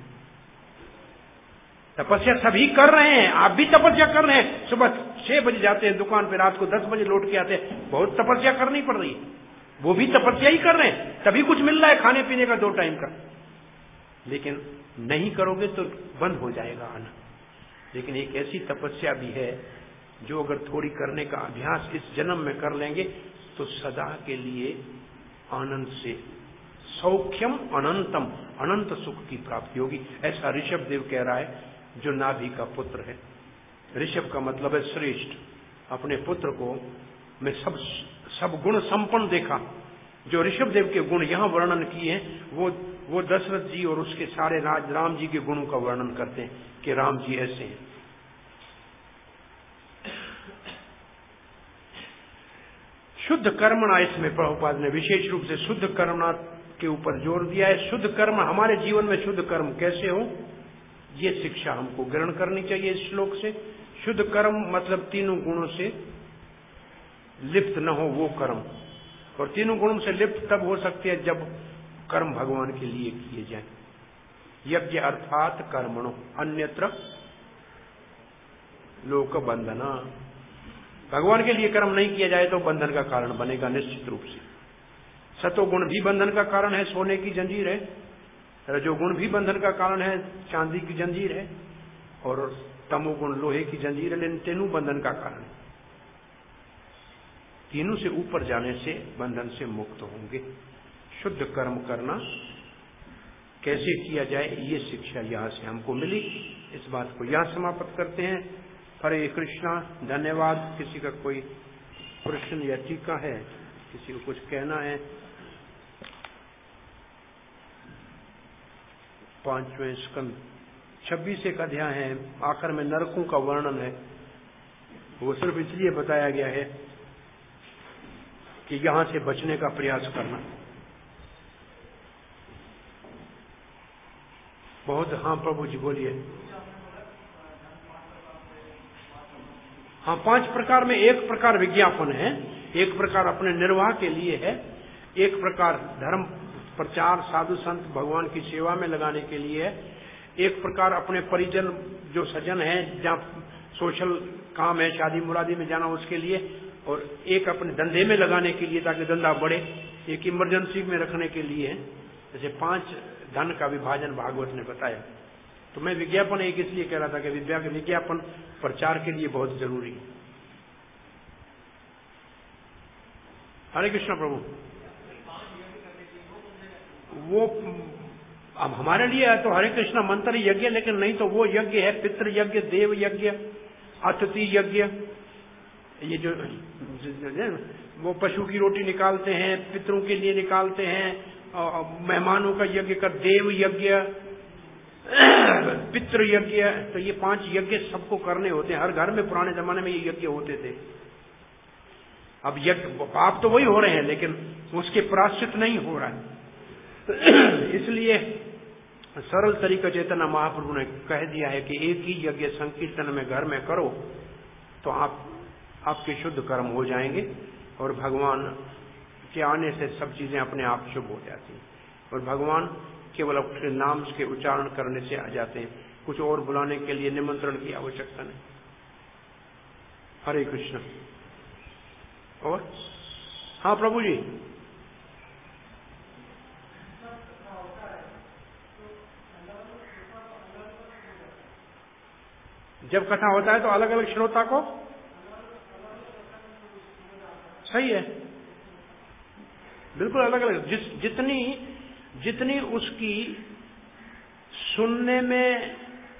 तपस्या सभी कर रहे हैं, आप भी तपस्या कर रहे हैं। सुबह 6 बजे जाते हैं दुकान पे, रात को 10 बजे लौट के आते हैं। बहुत तपस्या करनी पड़ रही है, वो भी तपस्या ही कर रहे हैं, तभी कुछ मिल रहा है खाने पीने का 2 टाइम का। लेकिन नहीं करोगे तो बंद हो जाएगा आना। लेकिन एक ऐसी तपस्या भी है जो अगर थोड़ी करने का अभ्यास इस जन्म में कर लेंगे तो सदा के लिए आनंद से सौख्यम अनंतम, अनंत सुख की प्राप्ति होगी। ऐसा ऋषभ देव कह रहा है जो नाभि का पुत्र है। ऋषभ का मतलब है श्रेष्ठ। अपने पुत्र को मैं सब गुण संपन्न देखा। जो ऋषभ देव के गुण यहां वर्णन किए हैं वो दशरथ जी और उसके सारे राज राम जी के गुणों का वर्णन करते हैं कि राम जी ऐसे हैं। शुद्ध कर्मणा, इसमें प्रभुपाद ने विशेष रूप से शुद्ध कर्मणा के ऊपर जोर दिया है। शुद्ध कर्म, हमारे जीवन में शुद्ध कर्म कैसे हो, ये शिक्षा हमको ग्रहण करनी चाहिए इस श्लोक से। शुद्ध कर्म मतलब 3 गुणों से लिप्त न हो वो कर्म, और 3 गुणों से लिप्त तब हो सकते हैं जब कर्म भगवान के लिए किए जाए। यज्ञ अर्थात कर्मणो अन्यत्र लोक बंधना। भगवान के लिए कर्म नहीं किया जाए तो बंधन का कारण बनेगा निश्चित रूप से। सतोगुण भी बंधन का कारण है, सोने की जंजीर है। रजोगुण भी बंधन का कारण है, चांदी की जंजीर है। और तमोगुण लोहे की जंजीर है, लेकिन तीनों बंधन का कारण है। तीनों से ऊपर जाने से बंधन से मुक्त होंगे। शुद्ध कर्म करना कैसे किया जाए, ये शिक्षा यहां से हमको मिली। इस बात को यहां समाप्त करते हैं। हरे कृष्णा, धन्यवाद। किसी का कोई प्रश्न या टीका है, किसी को कुछ कहना है? 5वें स्कंद 26 अध्याय है। आखिर में नरकों का वर्णन है। वो सिर्फ इसलिए बताया गया है कि यहां से बचने का प्रयास करना। बहुत। हाँ प्रभु जी बोलिए। हाँ, 5 प्रकार में एक प्रकार विज्ञापन है, एक प्रकार अपने निर्वाह के लिए है, एक प्रकार धर्म प्रचार साधु संत भगवान की सेवा में लगाने के लिए है, एक प्रकार अपने परिजन जो सज्जन है जहाँ सोशल काम है, शादी मुरादी में जाना उसके लिए, और एक अपने धंधे में लगाने के लिए ताकि धंधा बढ़े, एक इमरजेंसी में रखने के लिए है। जैसे 5 धन का विभाजन भागवत ने बताया। तो मैं विज्ञापन एक इसलिए कह रहा था कि विज्ञापन प्रचार के लिए बहुत जरूरी है। हरे कृष्ण प्रभु। वो अब हमारे लिए है तो हरे कृष्ण मंत्र यज्ञ, लेकिन नहीं तो वो यज्ञ है पितृ यज्ञ, देव यज्ञ, अतिथि यज्ञ। ये जो वो पशु की रोटी निकालते हैं, पितरों के लिए निकालते हैं, मेहमानों का यज्ञ कर, देव यज्ञ, पितृ यज्ञ, तो ये 5 यज्ञ सबको करने होते हैं। हर घर में पुराने जमाने में ये यज्ञ होते थे। अब यज्ञ पाप तो वही हो रहे हैं, लेकिन उसके प्रायश्चित नहीं हो रहा है। इसलिए सरल तरीका चैतन्य महाप्रभु ने कह दिया है कि एक ही यज्ञ संकीर्तन में घर में करो तो आपके शुद्ध कर्म हो जाएंगे और भगवान के आने से सब चीजें अपने आप शुभ हो जाती हैं और भगवान केवल अपने नाम के उच्चारण करने से आ जाते हैं। कुछ और बुलाने के लिए निमंत्रण की आवश्यकता नहीं। हरे कृष्ण। और हाँ प्रभु जी, जब कथा होता है तो अलग अलग श्रोता को, सही है, बिल्कुल अलग अलग, जितनी उसकी सुनने में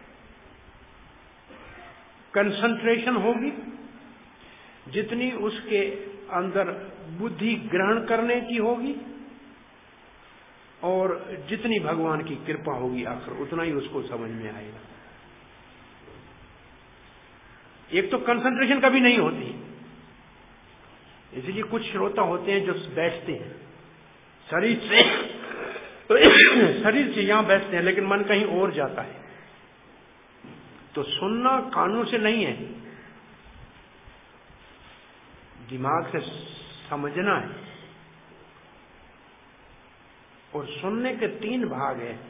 कंसंट्रेशन होगी, जितनी उसके अंदर बुद्धि ग्रहण करने की होगी और जितनी भगवान की कृपा होगी आखिर उतना ही उसको समझ में आएगा। एक तो कंसंट्रेशन कभी नहीं होती, इसलिए कुछ श्रोता होते हैं जो बैठते हैं शरीर से यहां बैठते हैं लेकिन मन कहीं और जाता है। तो सुनना कानों से नहीं है, दिमाग से समझना है। और सुनने के 3 भाग हैं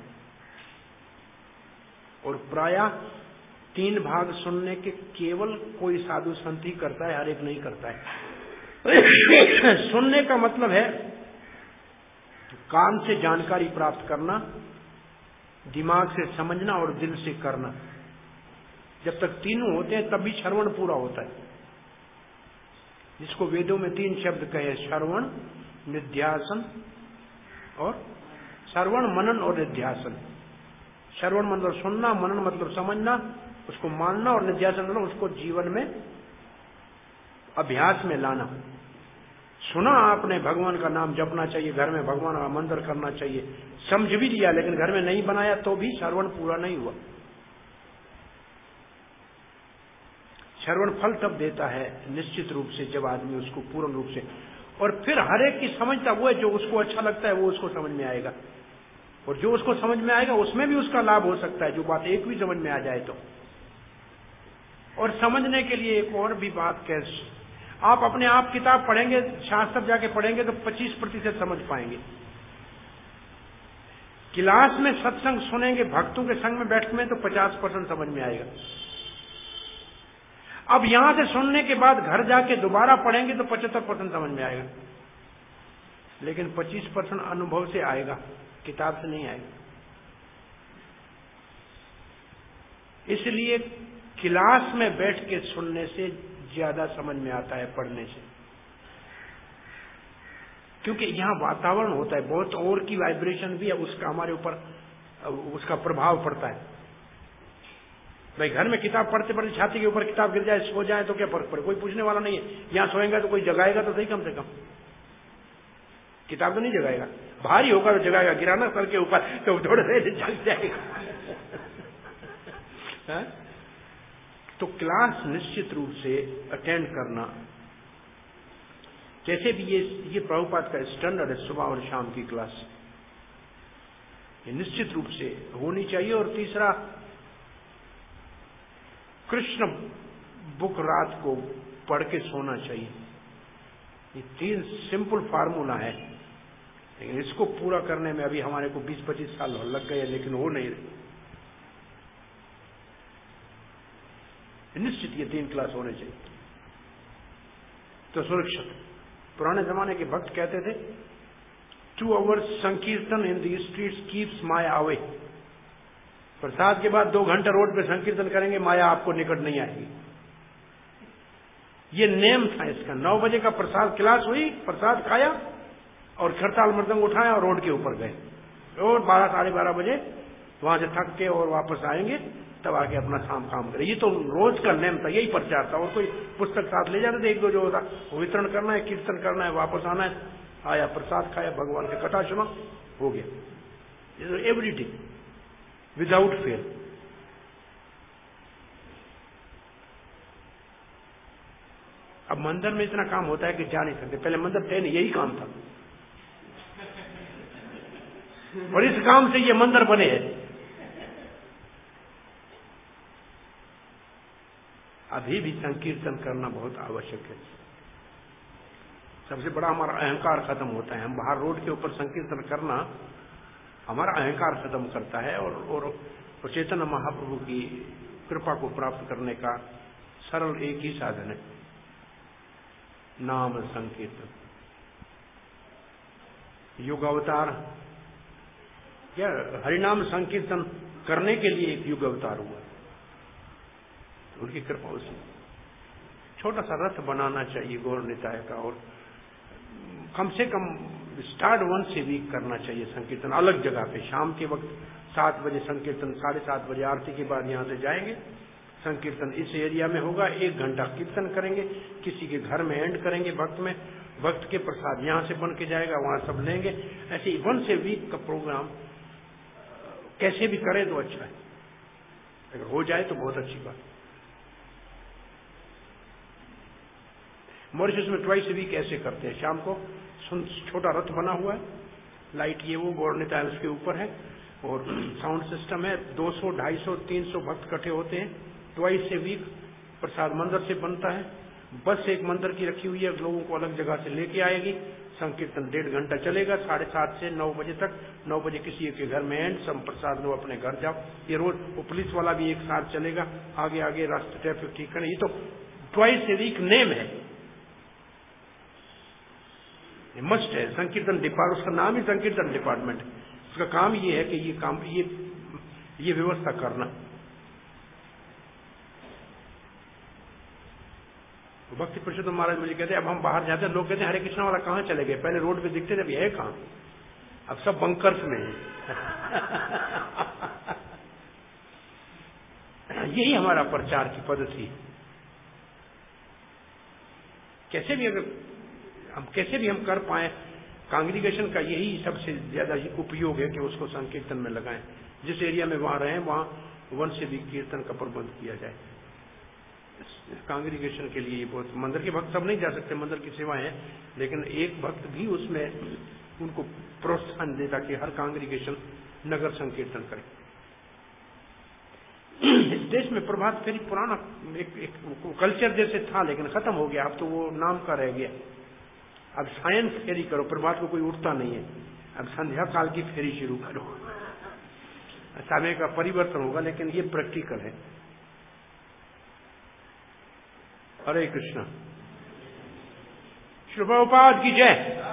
और प्रायः 3 भाग सुनने के केवल कोई साधु संत ही करता है, हर एक नहीं करता है। सुनने का मतलब है कान से जानकारी प्राप्त करना, दिमाग से समझना और दिल से करना। जब तक तीनों होते हैं तभी श्रवण पूरा होता है, जिसको वेदों में 3 शब्द कहे, श्रवण, निध्यासन और श्रवण, मनन और निध्यासन। श्रवण मतलब सुनना, मनन मतलब समझना, उसको मानना, और निध्यासन मतलब उसको जीवन में अभ्यास में लाना। सुना आपने, भगवान का नाम जपना चाहिए, घर में भगवान का मंदिर करना चाहिए, समझ भी लिया लेकिन घर में नहीं बनाया तो भी श्रवण पूरा नहीं हुआ। श्रवण फल तब देता है निश्चित रूप से जब आदमी उसको पूर्ण रूप से, और फिर हर एक की समझता वो है, जो उसको अच्छा लगता है वो उसको समझ में आएगा, और जो उसको समझ में आएगा उसमें भी उसका लाभ हो सकता है, जो बात एक भी समझ में आ जाए तो। और समझने के लिए एक और भी बात कह, आप अपने आप किताब पढ़ेंगे, शास्त्र जाके पढ़ेंगे तो 25% समझ पाएंगे। क्लास में सत्संग सुनेंगे, भक्तों के संग में बैठ में, तो 50% समझ में आएगा। अब यहां से सुनने के बाद घर जाके दोबारा पढ़ेंगे तो 75% समझ में आएगा, लेकिन 25% अनुभव से आएगा, किताब से नहीं आएगा। इसलिए क्लास में बैठ के सुनने से ज्यादा समझ में आता है पढ़ने से, क्योंकि यहां वातावरण होता है, बहुत और की वाइब्रेशन भी है, उसका हमारे ऊपर उसका प्रभाव पड़ता है। भाई घर में किताब पढ़ते पढ़ते छाती के ऊपर किताब गिर जाए, सो जाए तो क्या फर्क पड़े, कोई पूछने वाला नहीं है। यहां सोएंगे तो कोई जगाएगा तो सही, कम से कम किताब तो नहीं जगाएगा, भारी होगा तो जगाएगा, गिराना सर के ऊपर तो थोड़े से जग जाएगा। तो क्लास निश्चित रूप से अटेंड करना, जैसे भी ये प्रभुपाद का स्टैंडर्ड है, सुबह और शाम की क्लास ये निश्चित रूप से होनी चाहिए। और तीसरा, कृष्ण बुक रात को पढ़ के सोना चाहिए। ये 3 सिंपल फार्मूला है, लेकिन इसको पूरा करने में अभी हमारे को 20-25 साल लग गए, लेकिन हो नहीं रही। निश्चित ये 3 क्लास होने चाहिए तो सुरक्षित। पुराने जमाने के भक्त कहते थे 2 hours sankirtan in the streets keeps Maya away. प्रसाद के बाद 2 घंटे रोड पे संकीर्तन करेंगे, माया आपको निकट नहीं आएगी। ये नेम था इसका। 9 बजे का प्रसाद क्लास हुई, प्रसाद खाया और खरताल मृदंग उठाया और रोड के ऊपर गए, और 12-12:30 बजे वहां से थक के और वापस आएंगे, तब आके अपना काम करें। ये तो रोज का नेम था, यही प्रचार था। और कोई पुस्तक साथ ले जाते थे, 1-2 जो होता वो वितरण करना है, कीर्तन करना है, वापस आना है, आया, प्रसाद खाया, भगवान की कथा सुना, हो गया। Every day without fail. अब मंदिर में इतना काम होता है कि जा नहीं सकते, पहले मंदिर थे नहीं, यही काम था, और इस काम से ये मंदिर बने हैं। अभी भी संकीर्तन करना बहुत आवश्यक है। सबसे बड़ा हमारा अहंकार खत्म होता है। हम बाहर रोड के ऊपर संकीर्तन करना हमारा अहंकार खत्म करता है, और चैतन्य महाप्रभु की कृपा को प्राप्त करने का सरल एक ही साधन है, नाम संकीर्तन। युग अवतार क्या, हरिनाम संकीर्तन करने के लिए एक युग अवतार हुआ, उनकी कृपा। उसमें छोटा सा रथ बनाना चाहिए गौर निताय का, और कम से कम स्टार्ट 1 से वीक करना चाहिए संकीर्तन, अलग जगह पे। शाम के वक्त 7 बजे संकीर्तन, 7:30 बजे आरती के बाद यहाँ से जाएंगे, संकीर्तन इस एरिया में होगा, 1 घंटा कीर्तन करेंगे, किसी के घर में एंड करेंगे वक्त के प्रसाद यहाँ से बन के जाएगा, वहां सब लेंगे। ऐसे 1 से वीक का प्रोग्राम कैसे भी करें तो अच्छा है, अगर हो जाए तो बहुत अच्छी बात। मॉरिशस में 2 a वीक ऐसे करते हैं, शाम को छोटा रथ बना हुआ है, लाइट ये वो गौर निताय उसके ऊपर है, और साउंड सिस्टम है, 200, 250, 300 भक्त इकट्ठे होते हैं। 2 a वीक प्रसाद मंदिर से बनता है, बस एक मंदिर की रखी हुई है, लोगों को अलग जगह से लेके आएगी। संकीर्तन 1.5 घंटा चलेगा, 7:30 से 9 बजे तक। 9 बजे किसी के घर में एंड, सब प्रसाद लो अपने घर जाओ। ये रोज वो पुलिस वाला भी एक साथ चलेगा, आगे आगे रास्ते ट्रैफिक ठीक करना। ये तो 2 a वीक नेम है, मस्ट है। संकीर्तन डिपार्टमेंट, उसका नाम ही संकीर्तन डिपार्टमेंट है। उसका काम ये है कि ये व्यवस्था करना। भक्ति पुरुषोत्तम महाराज मुझे कहते हैं, अब हम बाहर जाते हैं, लोग कहते हैं हरे कृष्णा वाला कहाँ चले गए, पहले रोड पे दिखते थे, अभी है कहाँ, अब सब बंकर्स में है। यही हमारा प्रचार की पद्धति है। कैसे भी हम कर पाए, कांग्रीगेशन का यही सबसे ज्यादा उपयोग है कि उसको संकीर्तन में लगाएं। जिस एरिया में वहां रहे वहां 1 से भी कीर्तन का प्रबंध किया जाए। कांग्रीगेशन के लिए बहुत, मंदिर के भक्त सब नहीं जा सकते, मंदिर की सेवा है, लेकिन एक भक्त भी उसमें उनको प्रोत्साहन देता कि हर कांग्रीगेशन नगर संकीर्तन करे। इस देश में प्रभात फेरी पुराना एक कल्चर जैसे था, लेकिन खत्म हो गया, अब तो वो नाम का रह गया। अब साइंस फेरी करो, प्रभात को कोई उठता नहीं है, अब संध्या काल की फेरी शुरू करो। समय का परिवर्तन होगा, लेकिन ये प्रैक्टिकल है। हरे कृष्णा। श्री प्रभुपाद की जय।